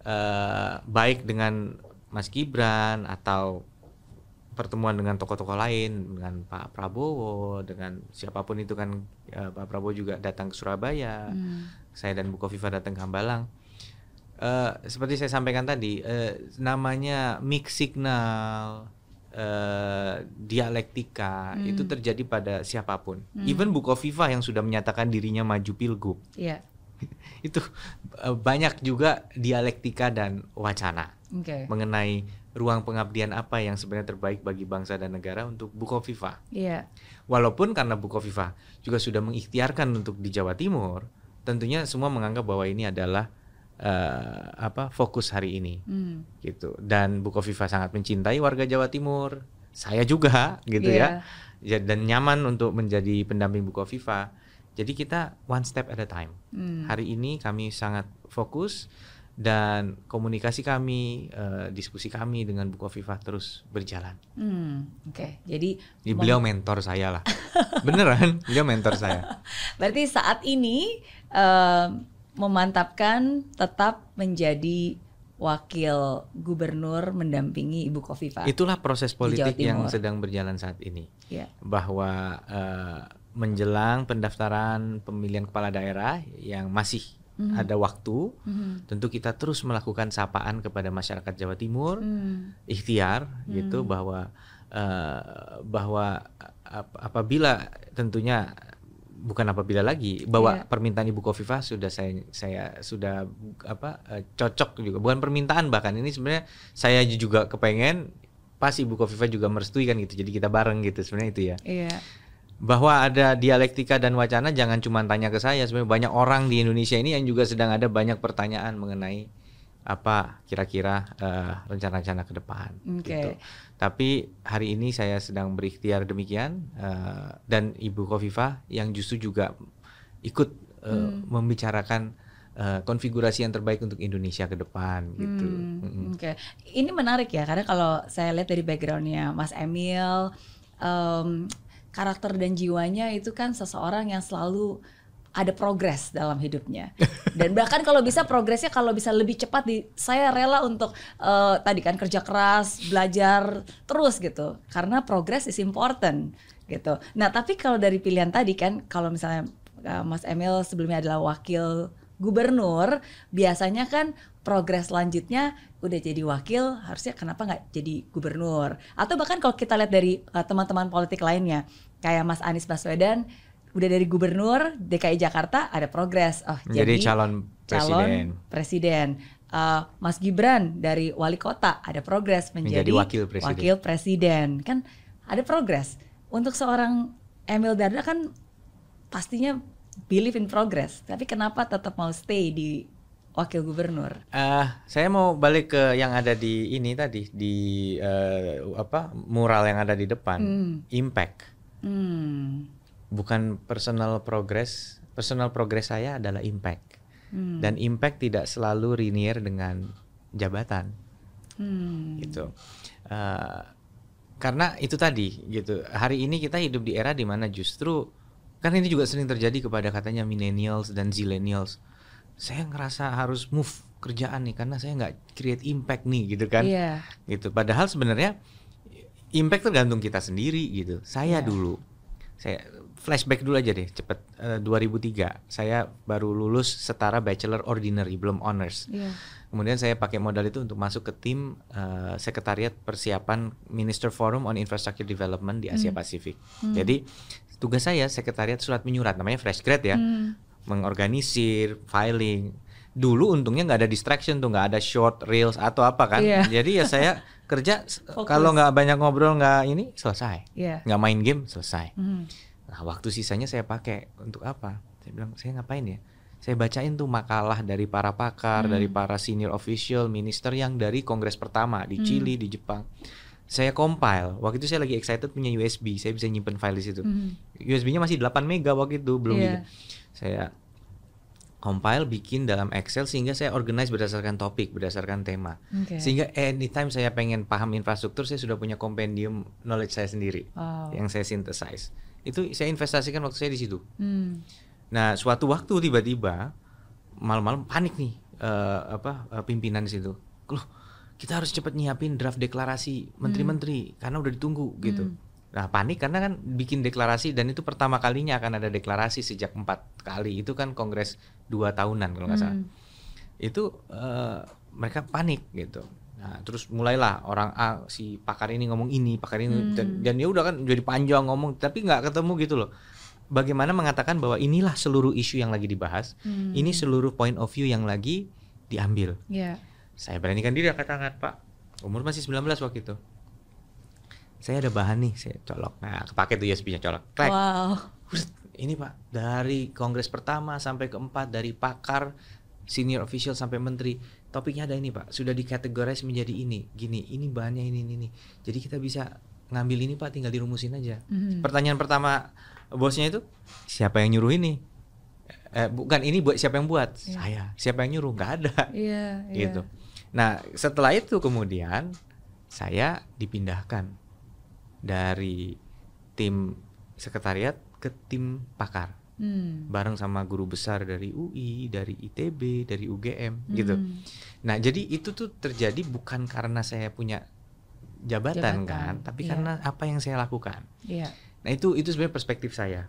uh, baik dengan Mas Gibran atau pertemuan dengan tokoh-tokoh lain, dengan Pak Prabowo, dengan siapapun itu kan, uh, Pak Prabowo juga datang ke Surabaya, hmm. saya dan Bu Kofifa datang ke Hambalang. Uh, seperti saya sampaikan tadi, uh, namanya mix signal, uh, dialektika hmm. itu terjadi pada siapapun. Hmm. Even Bu Kofifa yang sudah menyatakan dirinya maju pilgub. Yeah. Itu uh, banyak juga dialektika dan wacana okay. mengenai ruang pengabdian apa yang sebenarnya terbaik bagi bangsa dan negara untuk Bu Kofifa. Yeah. Walaupun karena Bu Kofifa juga sudah mengikhtiarkan untuk di Jawa Timur, tentunya semua menganggap bahwa ini adalah uh, apa fokus hari ini, mm. gitu. Dan Bu Kofifa sangat mencintai warga Jawa Timur, saya juga, gitu yeah. ya, dan nyaman untuk menjadi pendamping Bu Kofifa. Jadi kita one step at a time. Hmm. Hari ini kami sangat fokus dan komunikasi kami, uh, diskusi kami dengan Bu Kofifa terus berjalan. Hmm, Oke, okay. Jadi Jadi beliau mentor saya lah. Beneran, beliau mentor saya. Berarti saat ini uh, memantapkan tetap menjadi wakil gubernur mendampingi Ibu Kofifa. Itulah proses politik yang sedang berjalan saat ini. Yeah. Bahwa uh, menjelang pendaftaran pemilihan kepala daerah yang masih mm-hmm. ada waktu, mm-hmm. tentu kita terus melakukan sapaan kepada masyarakat Jawa Timur, mm. ikhtiar mm. gitu bahwa uh, bahwa ap- apabila tentunya bukan apabila lagi bahwa yeah. permintaan Ibu Kofifa sudah saya saya sudah apa uh, cocok juga, bukan permintaan, bahkan ini sebenarnya saya juga kepengen pas Ibu Kofifa juga merestui kan gitu, jadi kita bareng gitu sebenarnya itu ya. Yeah. Bahwa ada dialektika dan wacana jangan cuma tanya ke saya, sebenarnya banyak orang di Indonesia ini yang juga sedang ada banyak pertanyaan mengenai apa kira-kira uh, rencana-rencana ke depan. Okay. Gitu. Tapi hari ini saya sedang berikhtiar demikian uh, dan Ibu Kofifa yang justru juga ikut uh, hmm. membicarakan uh, konfigurasi yang terbaik untuk Indonesia ke depan gitu. Hmm. Hmm. Oke, okay. Ini menarik ya karena kalau saya lihat dari backgroundnya Mas Emil. Um, karakter dan jiwanya itu kan seseorang yang selalu ada progres dalam hidupnya, dan bahkan kalau bisa progresnya kalau bisa lebih cepat di saya rela untuk uh, tadi kan kerja keras, belajar terus gitu, karena progress is important gitu. Nah tapi kalau dari pilihan tadi kan kalau misalnya uh, Mas Emil sebelumnya adalah wakil gubernur, biasanya kan progres selanjutnya udah jadi wakil, harusnya kenapa nggak jadi gubernur? Atau bahkan kalau kita lihat dari uh, teman-teman politik lainnya, kayak Mas Anies Baswedan, udah dari gubernur D K I Jakarta ada progres, oh jadi, jadi calon presiden. Calon presiden. Uh, Mas Gibran dari wali kota ada progres menjadi, menjadi wakil presiden. Wakil presiden, kan ada progres. Untuk seorang Emil Dardak kan pastinya believe in progress, tapi kenapa tetap mau stay di wakil gubernur? Uh, saya mau balik ke yang ada di ini tadi di uh, apa mural yang ada di depan, hmm. impact. Hmm. Bukan personal progress. Personal progress saya adalah impact. hmm. dan impact tidak selalu linear dengan jabatan, hmm. gitu. Uh, karena itu tadi, gitu. Hari ini kita hidup di era di mana justru kan ini juga sering terjadi kepada katanya millennials dan zillennials. Saya ngerasa harus move kerjaan nih karena saya nggak create impact nih, gitu kan? Yeah. Gitu. Padahal sebenarnya impact tergantung kita sendiri, gitu. Saya yeah. dulu, saya flashback dulu aja deh, cepet. Uh, dua ribu tiga saya baru lulus setara bachelor ordinary, belum honors. Yeah. Kemudian saya pakai modal itu untuk masuk ke tim uh, sekretariat persiapan Minister Forum on Infrastructure Development di Asia hmm. Pasifik. Hmm. Jadi tugas saya sekretariat surat menyurat, namanya fresh grad ya, hmm. mengorganisir, filing. Dulu untungnya nggak ada distraction tuh, nggak ada short reels atau apa kan. Yeah. Jadi ya saya kerja kalau nggak banyak ngobrol, nggak ini selesai, yeah. nggak main game selesai. Hmm. Nah, waktu sisanya saya pakai untuk apa? Saya bilang, saya ngapain ya? Saya bacain tuh makalah dari para pakar, hmm. dari para senior official, minister yang dari kongres pertama di Chili, hmm. di Jepang. Saya compile. Waktu itu saya lagi excited punya U S B, saya bisa nyimpen file di situ. Hmm. U S B-nya masih delapan mega waktu itu, belum yeah. gitu. Saya compile, bikin dalam Excel sehingga saya organize berdasarkan topik, berdasarkan tema. Okay. Sehingga anytime saya pengen paham infrastruktur, saya sudah punya kompendium knowledge saya sendiri wow. yang saya synthesize. Itu saya investasikan waktu saya di situ. Hmm. Nah, suatu waktu tiba-tiba malam-malam panik nih uh, apa uh, pimpinan di situ. Loh, kita harus cepat nyiapin draft deklarasi menteri-menteri hmm. karena udah ditunggu gitu. Hmm. Nah, panik karena kan bikin deklarasi dan itu pertama kalinya akan ada deklarasi sejak empat kali. Itu kan kongres dua tahunan kalau nggak salah. Hmm. Itu uh, mereka panik gitu. Nah, terus mulailah orang A, si pakar ini ngomong ini, pakar ini hmm. dan, dan ya udah kan jadi panjang ngomong tapi nggak ketemu gitu loh. Bagaimana mengatakan bahwa inilah seluruh isu yang lagi dibahas, hmm. ini seluruh point of view yang lagi diambil. Yeah. Saya beranikan diri angkat tangan, Pak. Umur masih sembilan belas waktu itu. Saya ada bahan nih, saya colok. Nah, kepake tuh U S B-nya colok. Klek. Wow. Ini Pak, dari kongres pertama sampai keempat, dari pakar, senior official sampai menteri. Topiknya ada ini Pak, sudah dikategorize menjadi ini, gini, ini bahannya ini, ini, ini. Jadi kita bisa ngambil ini Pak, tinggal dirumusin aja. Mm-hmm. Pertanyaan pertama bosnya itu, siapa yang nyuruh ini? Eh, bukan ini buat siapa yang buat? Yeah. Saya. Siapa yang nyuruh? Gak ada. Yeah, yeah. Gitu. Nah setelah itu kemudian saya dipindahkan dari tim sekretariat ke tim pakar. Hmm. Bareng sama guru besar dari U I, dari I T B, dari U G M hmm. gitu. Nah jadi itu tuh terjadi bukan karena saya punya jabatan, jabatan. kan, tapi yeah. karena apa yang saya lakukan. Yeah. Nah itu itu sebenarnya perspektif saya.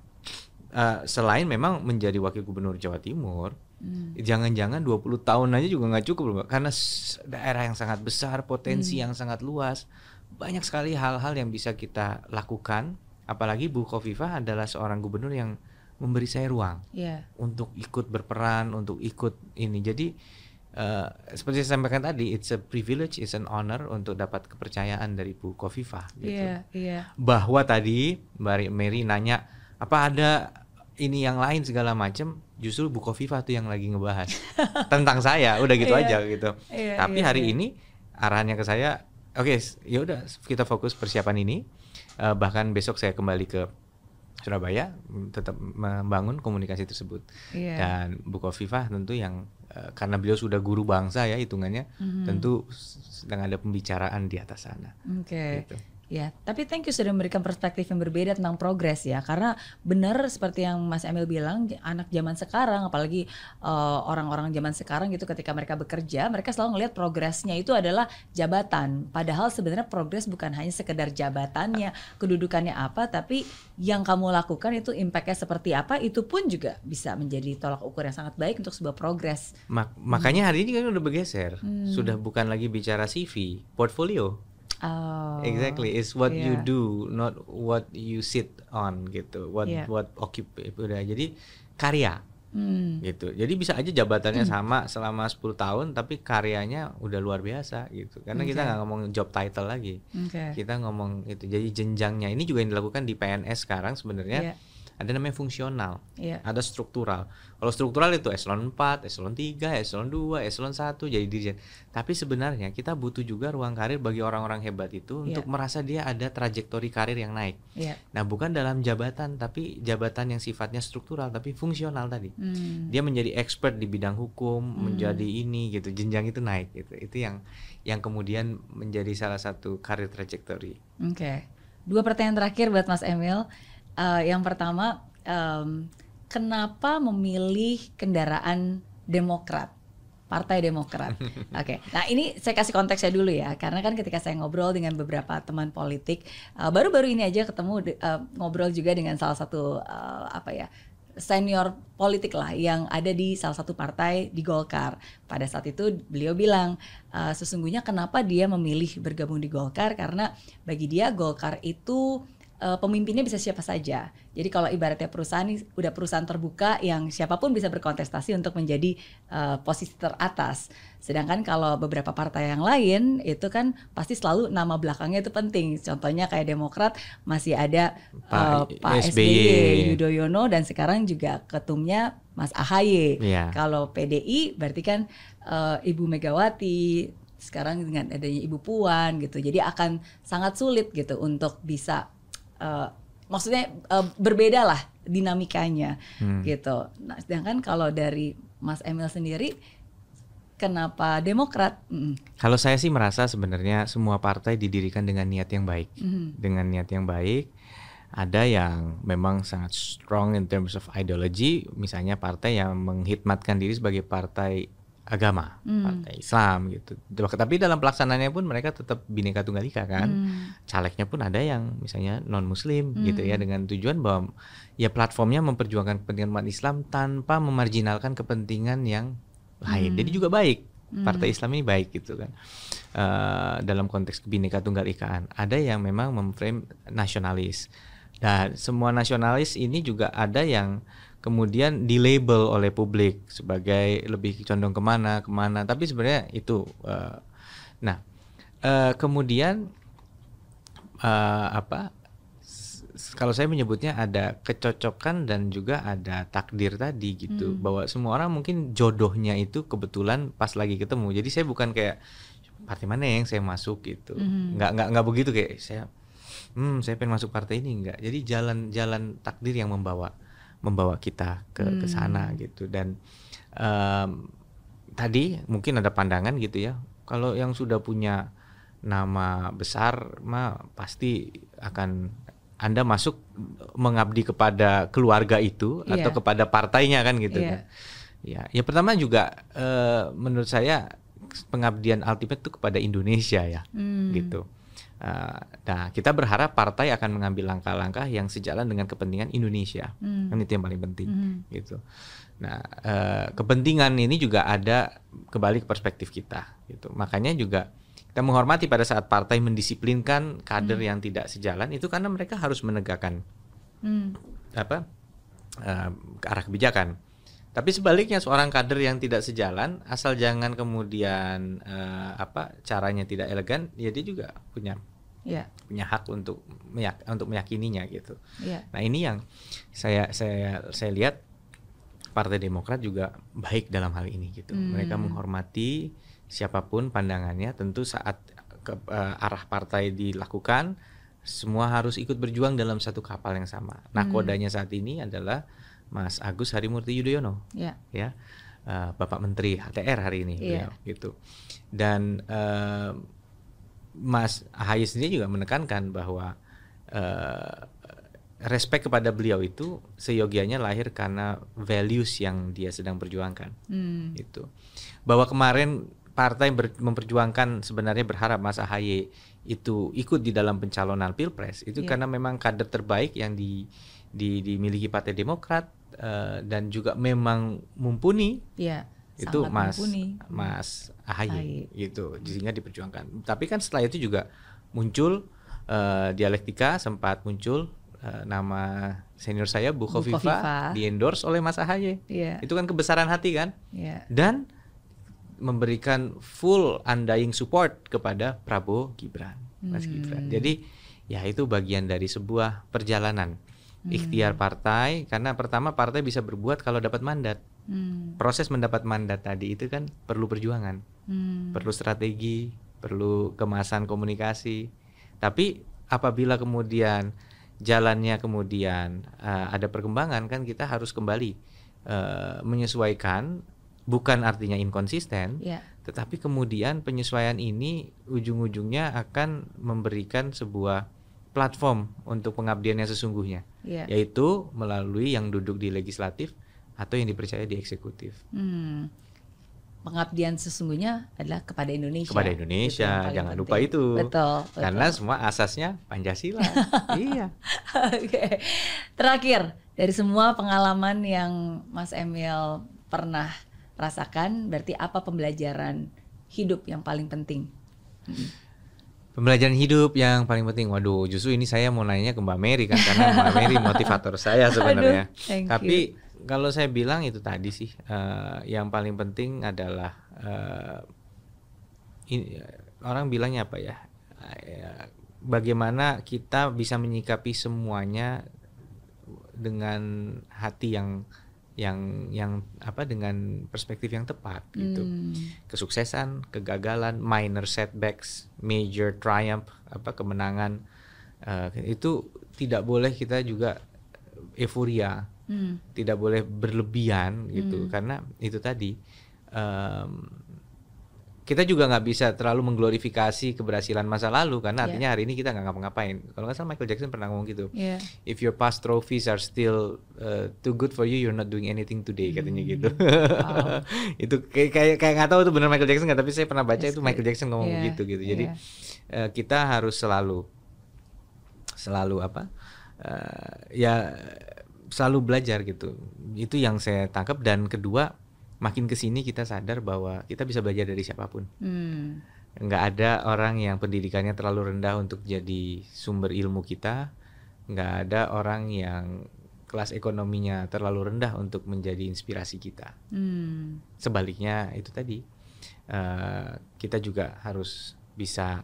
Uh, selain memang menjadi wakil gubernur Jawa Timur, hmm. jangan-jangan dua puluh tahun aja juga nggak cukup, karena daerah yang sangat besar, potensi hmm. yang sangat luas, banyak sekali hal-hal yang bisa kita lakukan. Apalagi Bu Khofifah adalah seorang gubernur yang memberi saya ruang yeah. untuk ikut berperan, untuk ikut ini. Jadi uh, seperti saya sampaikan tadi, it's a privilege, it's an honor untuk dapat kepercayaan dari Bu Khofifah. Gitu. Yeah, yeah. Bahwa tadi Mbak Mary nanya, apa ada ini yang lain segala macam, justru Bu Khofifah tuh yang lagi ngebahas tentang saya, udah gitu yeah. aja gitu. Yeah, Tapi yeah, hari yeah. ini arahannya ke saya, oke, okay, ya udah kita fokus persiapan ini. Uh, bahkan besok saya kembali ke Surabaya, tetap membangun komunikasi tersebut. Yeah. Dan Bu Khofifah tentu yang uh, karena beliau sudah guru bangsa ya hitungannya, mm-hmm. tentu sedang ada pembicaraan di atas sana. Oke. Okay. Gitu. Ya, tapi thank you sudah memberikan perspektif yang berbeda tentang progres ya. Karena benar seperti yang Mas Emil bilang, anak zaman sekarang, apalagi uh, orang-orang zaman sekarang gitu, ketika mereka bekerja, mereka selalu ngelihat progresnya itu adalah jabatan. Padahal sebenarnya progres bukan hanya sekedar jabatannya, kedudukannya apa, tapi yang kamu lakukan itu impactnya seperti apa, itu pun juga bisa menjadi tolak ukur yang sangat baik untuk sebuah progres. Mak- makanya hari ini kan udah bergeser, hmm. sudah bukan lagi bicara C V, portfolio. Oh, exactly, it's what yeah. you do, not what you sit on gitu. What yeah. what occupy udah jadi karya. Hmm. Gitu. Jadi bisa aja jabatannya hmm. sama selama sepuluh tahun tapi karyanya udah luar biasa gitu. Karena okay. kita nggak ngomong job title lagi. Okay. Kita ngomong itu. Jadi jenjangnya ini juga yang dilakukan di P N S sekarang sebenarnya. Yeah. ada namanya fungsional, yeah. ada struktural. Kalau struktural itu eselon empat, eselon tiga, eselon dua, eselon satu jadi dirjen. Tapi sebenarnya kita butuh juga ruang karir bagi orang-orang hebat itu yeah. untuk merasa dia ada trajektori karir yang naik. Yeah. Nah, bukan dalam jabatan, tapi jabatan yang sifatnya struktural tapi fungsional tadi. Hmm. Dia menjadi expert di bidang hukum, hmm. menjadi ini gitu, jenjang itu naik gitu. Itu yang yang kemudian menjadi salah satu karir trajektori. Oke. Okay. Dua pertanyaan terakhir buat Mas Emil. Uh, yang pertama, um, kenapa memilih kendaraan Demokrat, Partai Demokrat? Oke, okay. Nah ini saya kasih konteksnya dulu ya, karena kan ketika saya ngobrol dengan beberapa teman politik, uh, baru-baru ini aja ketemu uh, ngobrol juga dengan salah satu uh, apa ya senior politik lah yang ada di salah satu partai di Golkar. Pada saat itu beliau bilang uh, sesungguhnya kenapa dia memilih bergabung di Golkar, karena bagi dia Golkar itu Uh, pemimpinnya bisa siapa saja. Jadi kalau ibaratnya perusahaan ini udah perusahaan terbuka yang siapapun bisa berkontestasi untuk menjadi uh, posisi teratas. Sedangkan kalau beberapa partai yang lain itu kan pasti selalu nama belakangnya itu penting. Contohnya kayak Demokrat masih ada uh, Pak, Pak S B Y Yudhoyono dan sekarang juga ketumnya Mas A H Y. Yeah. Kalau P D I berarti kan uh, Ibu Megawati, sekarang dengan adanya Ibu Puan gitu. Jadi akan sangat sulit gitu untuk bisa Uh, maksudnya uh, berbeda lah dinamikanya hmm. gitu. Nah, sedangkan kalau dari Mas Emil sendiri, kenapa Demokrat? Mm. Kalau saya sih merasa sebenarnya semua partai didirikan dengan niat yang baik, mm. dengan niat yang baik. Ada yang memang sangat strong in terms of ideology, misalnya partai yang menghidmatkan diri sebagai partai agama, hmm. partai Islam gitu. Tapi dalam pelaksanaannya pun mereka tetap Bhinneka Tunggal Ika kan. Hmm. Calegnya pun ada yang misalnya non Muslim hmm. gitu ya, dengan tujuan bahwa ya platformnya memperjuangkan kepentingan umat Islam tanpa memarginalkan kepentingan yang lain. Hmm. Jadi juga baik. Partai Islam ini baik gitu kan. Uh, dalam konteks Bhinneka Tunggal Ikaan. Ada yang memang memframe nasionalis. Dan semua nasionalis ini juga ada yang kemudian dilabel oleh publik sebagai lebih condong kemana kemana, tapi sebenarnya itu uh, nah uh, kemudian uh, apa kalau saya menyebutnya ada kecocokan dan juga ada takdir tadi gitu, hmm. bahwa semua orang mungkin jodohnya itu kebetulan pas lagi ketemu. Jadi saya bukan kayak partai mana yang saya masuk gitu, hmm. nggak nggak nggak begitu kayak saya hmm saya pengen masuk partai ini, enggak. Jadi jalan-jalan takdir yang membawa membawa kita ke hmm. ke sana gitu. Dan um, tadi mungkin ada pandangan gitu ya, kalau yang sudah punya nama besar mah pasti akan Anda masuk mengabdi kepada keluarga itu yeah. atau kepada partainya kan gitu yeah. kan. Ya, ya pertama juga uh, menurut saya pengabdian ultimate itu kepada Indonesia ya, hmm. gitu. Uh, nah, kita berharap partai akan mengambil langkah-langkah yang sejalan dengan kepentingan Indonesia, hmm. kan itu yang paling penting, hmm. gitu. Nah, uh, kepentingan ini juga ada kembali ke perspektif kita, gitu. Makanya juga kita menghormati pada saat partai mendisiplinkan kader hmm. yang tidak sejalan, itu karena mereka harus menegakkan hmm. apa uh, ke arah kebijakan. Tapi sebaliknya seorang kader yang tidak sejalan, asal jangan kemudian uh, apa caranya tidak elegan, ya dia juga punya yeah. punya hak untuk meyak, untuk meyakininya gitu. Yeah. Nah ini yang saya saya saya lihat Partai Demokrat juga baik dalam hal ini gitu. Hmm. Mereka menghormati siapapun pandangannya. Tentu saat ke, uh, arah partai dilakukan, semua harus ikut berjuang dalam satu kapal yang sama. Nah hmm. kodanya saat ini adalah Mas Agus Harimurti Yudhoyono, yeah. ya, uh, Bapak Menteri H T R hari ini, yeah. beliau, gitu. Dan uh, Mas A H Y sendiri juga menekankan bahwa uh, respect kepada beliau itu seyogianya lahir karena values yang dia sedang perjuangkan, hmm. gitu. Bahwa kemarin partai ber, memperjuangkan sebenarnya berharap Mas A H Y itu ikut di dalam pencalonan Pilpres itu yeah. karena memang kader terbaik yang di, di dimiliki Partai Demokrat. Uh, dan juga memang mumpuni, ya, itu Mas mumpuni. Mas A H Y gitu, sehingga diperjuangkan. Tapi kan setelah itu juga muncul uh, dialektika, sempat muncul uh, nama senior saya Bu Khofifah di endorse oleh Mas A H Y. Ya. Itu kan kebesaran hati kan, ya. Dan memberikan full undying support kepada Prabowo Gibran, Mas hmm. Gibran. Jadi ya itu bagian dari sebuah perjalanan. hmm. ikhtiar partai, karena pertama partai bisa berbuat kalau dapat mandat. Hmm. Proses mendapat mandat tadi itu kan perlu perjuangan, hmm. perlu strategi, perlu kemasan komunikasi. Tapi apabila kemudian jalannya kemudian uh, ada perkembangan, kan kita harus kembali uh, menyesuaikan, bukan artinya inkonsisten, yeah. tetapi kemudian penyesuaian ini ujung-ujungnya akan memberikan sebuah platform untuk pengabdian yang sesungguhnya, yeah. yaitu melalui yang duduk di legislatif atau yang dipercaya di eksekutif. Hmm. Pengabdian sesungguhnya adalah kepada Indonesia. Kepada Indonesia, jangan penting. Lupa itu. Betul, betul. Karena semua asasnya Pancasila. Iya. Oke. Terakhir, dari semua pengalaman yang Mas Emil pernah rasakan, berarti apa pembelajaran hidup yang paling penting? Hmm. Pembelajaran hidup yang paling penting. Waduh, justru ini saya mau nanya ke Mbak Mary kan, karena Mbak Mary motivator saya sebenarnya. Aduh, tapi you. Kalau saya bilang itu tadi sih, uh, yang paling penting adalah uh, ini, orang bilangnya apa ya? Uh, bagaimana kita bisa menyikapi semuanya dengan hati yang yang yang apa dengan perspektif yang tepat gitu. Hmm. Kesuksesan, kegagalan, minor setbacks, major triumph, apa kemenangan, uh, itu tidak boleh kita juga euforia. Hmm. Tidak boleh berlebihan gitu, hmm. karena itu tadi um, kita juga nggak bisa terlalu mengglorifikasi keberhasilan masa lalu, karena yeah. artinya hari ini kita nggak ngapa-ngapain. Kalau nggak salah Michael Jackson pernah ngomong gitu, yeah. if your past trophies are still uh, too good for you, you're not doing anything today, katanya hmm. gitu. Wow. Itu kayak kayak kayak nggak tahu itu benar Michael Jackson nggak, tapi saya pernah baca That's itu Michael Jackson ngomong yeah. gitu gitu. Jadi yeah. uh, kita harus selalu selalu apa uh, ya selalu belajar gitu. Itu yang saya tangkap. Dan kedua, makin kesini kita sadar bahwa kita bisa belajar dari siapapun. Hmm. Nggak ada orang yang pendidikannya terlalu rendah untuk jadi sumber ilmu kita. Nggak ada orang yang kelas ekonominya terlalu rendah untuk menjadi inspirasi kita. Hmm. Sebaliknya itu tadi, uh, kita juga harus bisa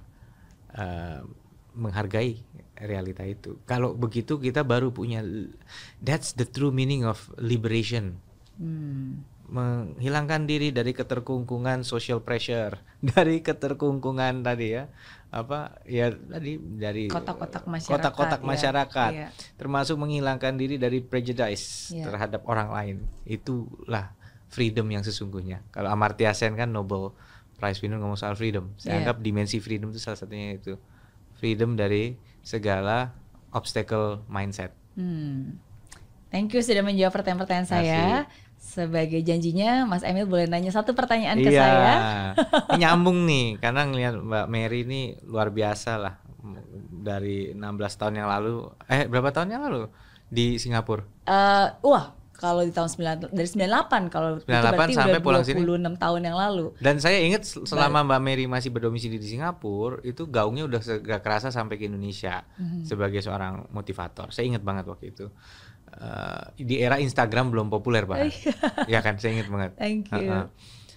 uh, menghargai realita itu. Kalau begitu kita baru punya, that's the true meaning of liberation. Hmm. Menghilangkan diri dari keterkungkungan social pressure, dari keterkungkungan tadi ya, apa ya tadi dari kotak-kotak masyarakat, kotak-kotak ya. masyarakat, ya. termasuk menghilangkan diri dari prejudice ya. terhadap orang lain. Itulah freedom yang sesungguhnya. Kalau Amartya Sen kan Nobel Prize winner ngomong soal freedom. Saya ya. anggap dimensi freedom itu salah satunya itu. Freedom dari segala obstacle mindset. Hmm. Thank you sudah menjawab pertanyaan-pertanyaan saya. Sebagai janjinya, Mas Emil boleh nanya satu pertanyaan ke iya, saya. Nyambung nih, karena ngelihat Mbak Mary ini luar biasa lah. Dari enam belas tahun yang lalu, eh berapa tahun yang lalu di Singapura? Uh, wah, kalau di tahun sembilan, dari sembilan puluh delapan, kalau itu berarti sampai udah dua puluh enam tahun yang lalu. Dan saya ingat selama Mbak Mary masih berdomisili di Singapura, itu gaungnya udah gak kerasa sampai ke Indonesia mm-hmm. sebagai seorang motivator. Saya ingat banget waktu itu. Uh, di era Instagram belum populer banget. Ya kan, saya ingat banget. Thank you. Uh-uh.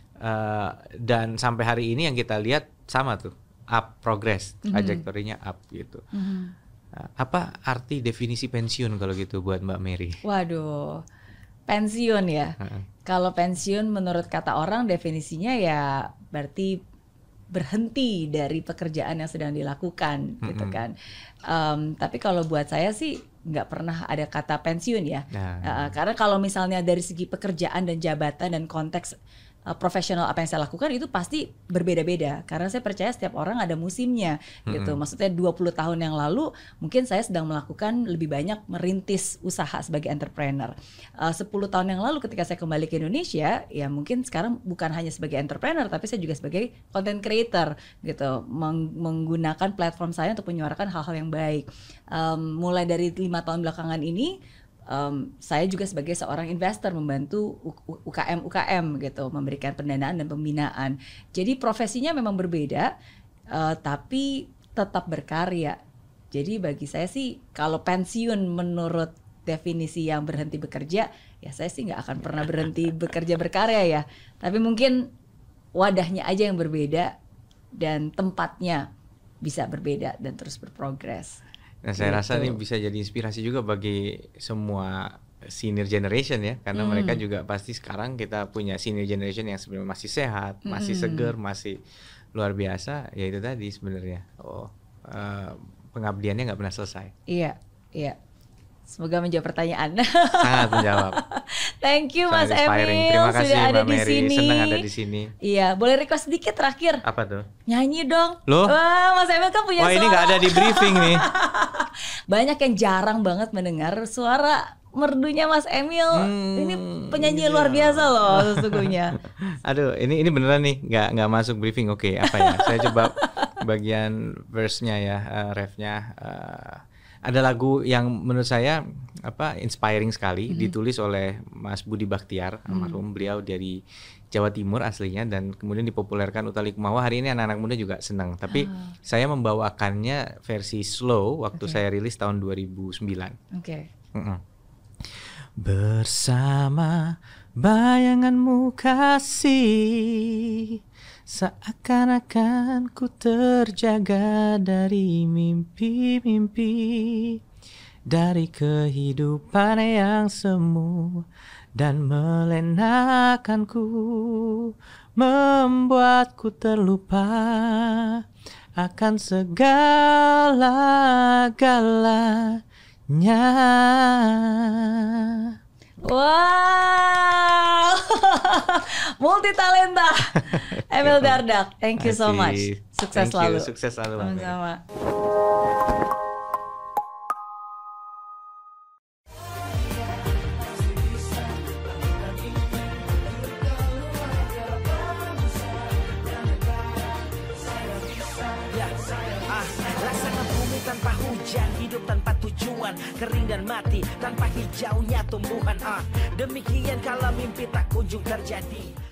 Uh, dan sampai hari ini yang kita lihat sama tuh, up, progress, trajektorinya mm-hmm. up gitu. Mm-hmm. Uh, apa arti definisi pensiun kalau gitu buat Mbak Mary? Waduh. Pensiun ya. Uh-uh. Kalau pensiun menurut kata orang definisinya ya berarti berhenti dari pekerjaan yang sedang dilakukan, uh-uh. gitu kan. Um, tapi kalau buat saya sih nggak pernah ada kata pensiun ya. Nah. Uh, karena kalau misalnya dari segi pekerjaan dan jabatan dan konteks uh, profesional apa yang saya lakukan itu pasti berbeda-beda. Karena saya percaya setiap orang ada musimnya mm-hmm. gitu. Maksudnya dua puluh tahun yang lalu mungkin saya sedang melakukan lebih banyak merintis usaha sebagai entrepreneur. Uh, sepuluh tahun yang lalu ketika saya kembali ke Indonesia, ya mungkin sekarang bukan hanya sebagai entrepreneur tapi saya juga sebagai content creator gitu. Meng- menggunakan platform saya untuk menyuarakan hal-hal yang baik. Um, mulai dari lima tahun belakangan ini um, saya juga sebagai seorang investor membantu U K M U K M gitu, memberikan pendanaan dan pembinaan. Jadi profesinya memang berbeda, uh, tapi tetap berkarya. Jadi bagi saya sih kalau pensiun menurut definisi yang berhenti bekerja, ya saya sih nggak akan pernah berhenti bekerja berkarya ya. Tapi mungkin wadahnya aja yang berbeda dan tempatnya bisa berbeda dan terus berprogres. Nah, saya Gitu. rasa ini bisa jadi inspirasi juga bagi semua senior generation ya, karena Hmm. mereka juga pasti sekarang kita punya senior generation yang sebenarnya masih sehat, masih Mm-mm. seger, masih luar biasa. Ya itu tadi sebenarnya. Oh, eh, pengabdiannya nggak pernah selesai. Iya, iya. Semoga menjawab pertanyaan. Sangat menjawab. Thank you Mas Sangat inspiring. Emil Terima kasih sudah ada Mbak di Mary. sini. Senang ada di sini. Iya, boleh request sedikit terakhir. Apa tuh? Nyanyi dong. Loh? Wah, Mas Emil kan punya Wah, suara. ini nggak ada di briefing nih. Banyak yang jarang banget mendengar suara merdunya Mas Emil. Hmm, Ini penyanyi gitu luar ya. biasa loh sesungguhnya. Aduh, ini ini beneran nih, nggak nggak masuk briefing. Oke, apa ya? Saya coba bagian verse-nya ya, uh, ref-nya. Uh, ada lagu yang menurut saya apa inspiring sekali, Mm-hmm. ditulis oleh Mas Budi Baktiar, almarhum. Beliau dari Jawa Timur aslinya dan kemudian dipopulerkan Utha Likumahua. Hari ini anak-anak muda juga senang. Tapi Ah. saya membawakannya versi slow waktu Oke. saya rilis tahun dua ribu sembilan. Oke. Mm-mm. Bersama bayanganmu kasih, seakan-akan ku terjaga dari mimpi-mimpi, dari kehidupan yang semu dan melenakanku, membuatku terlupa akan segala-galanya. Wow, multi talenta, Emil Dardak. Thank you so much. Asik. Sukses Thank you. selalu. Sukses selalu, Mbak Mary. Sama-sama. Ya, ah, laksana bumi tanpa hujan, hidup tanpa tujuan, kering dan mati tanpa hijaunya tumbuhan. Ah, demikian kalau mimpi tak kunjung terjadi.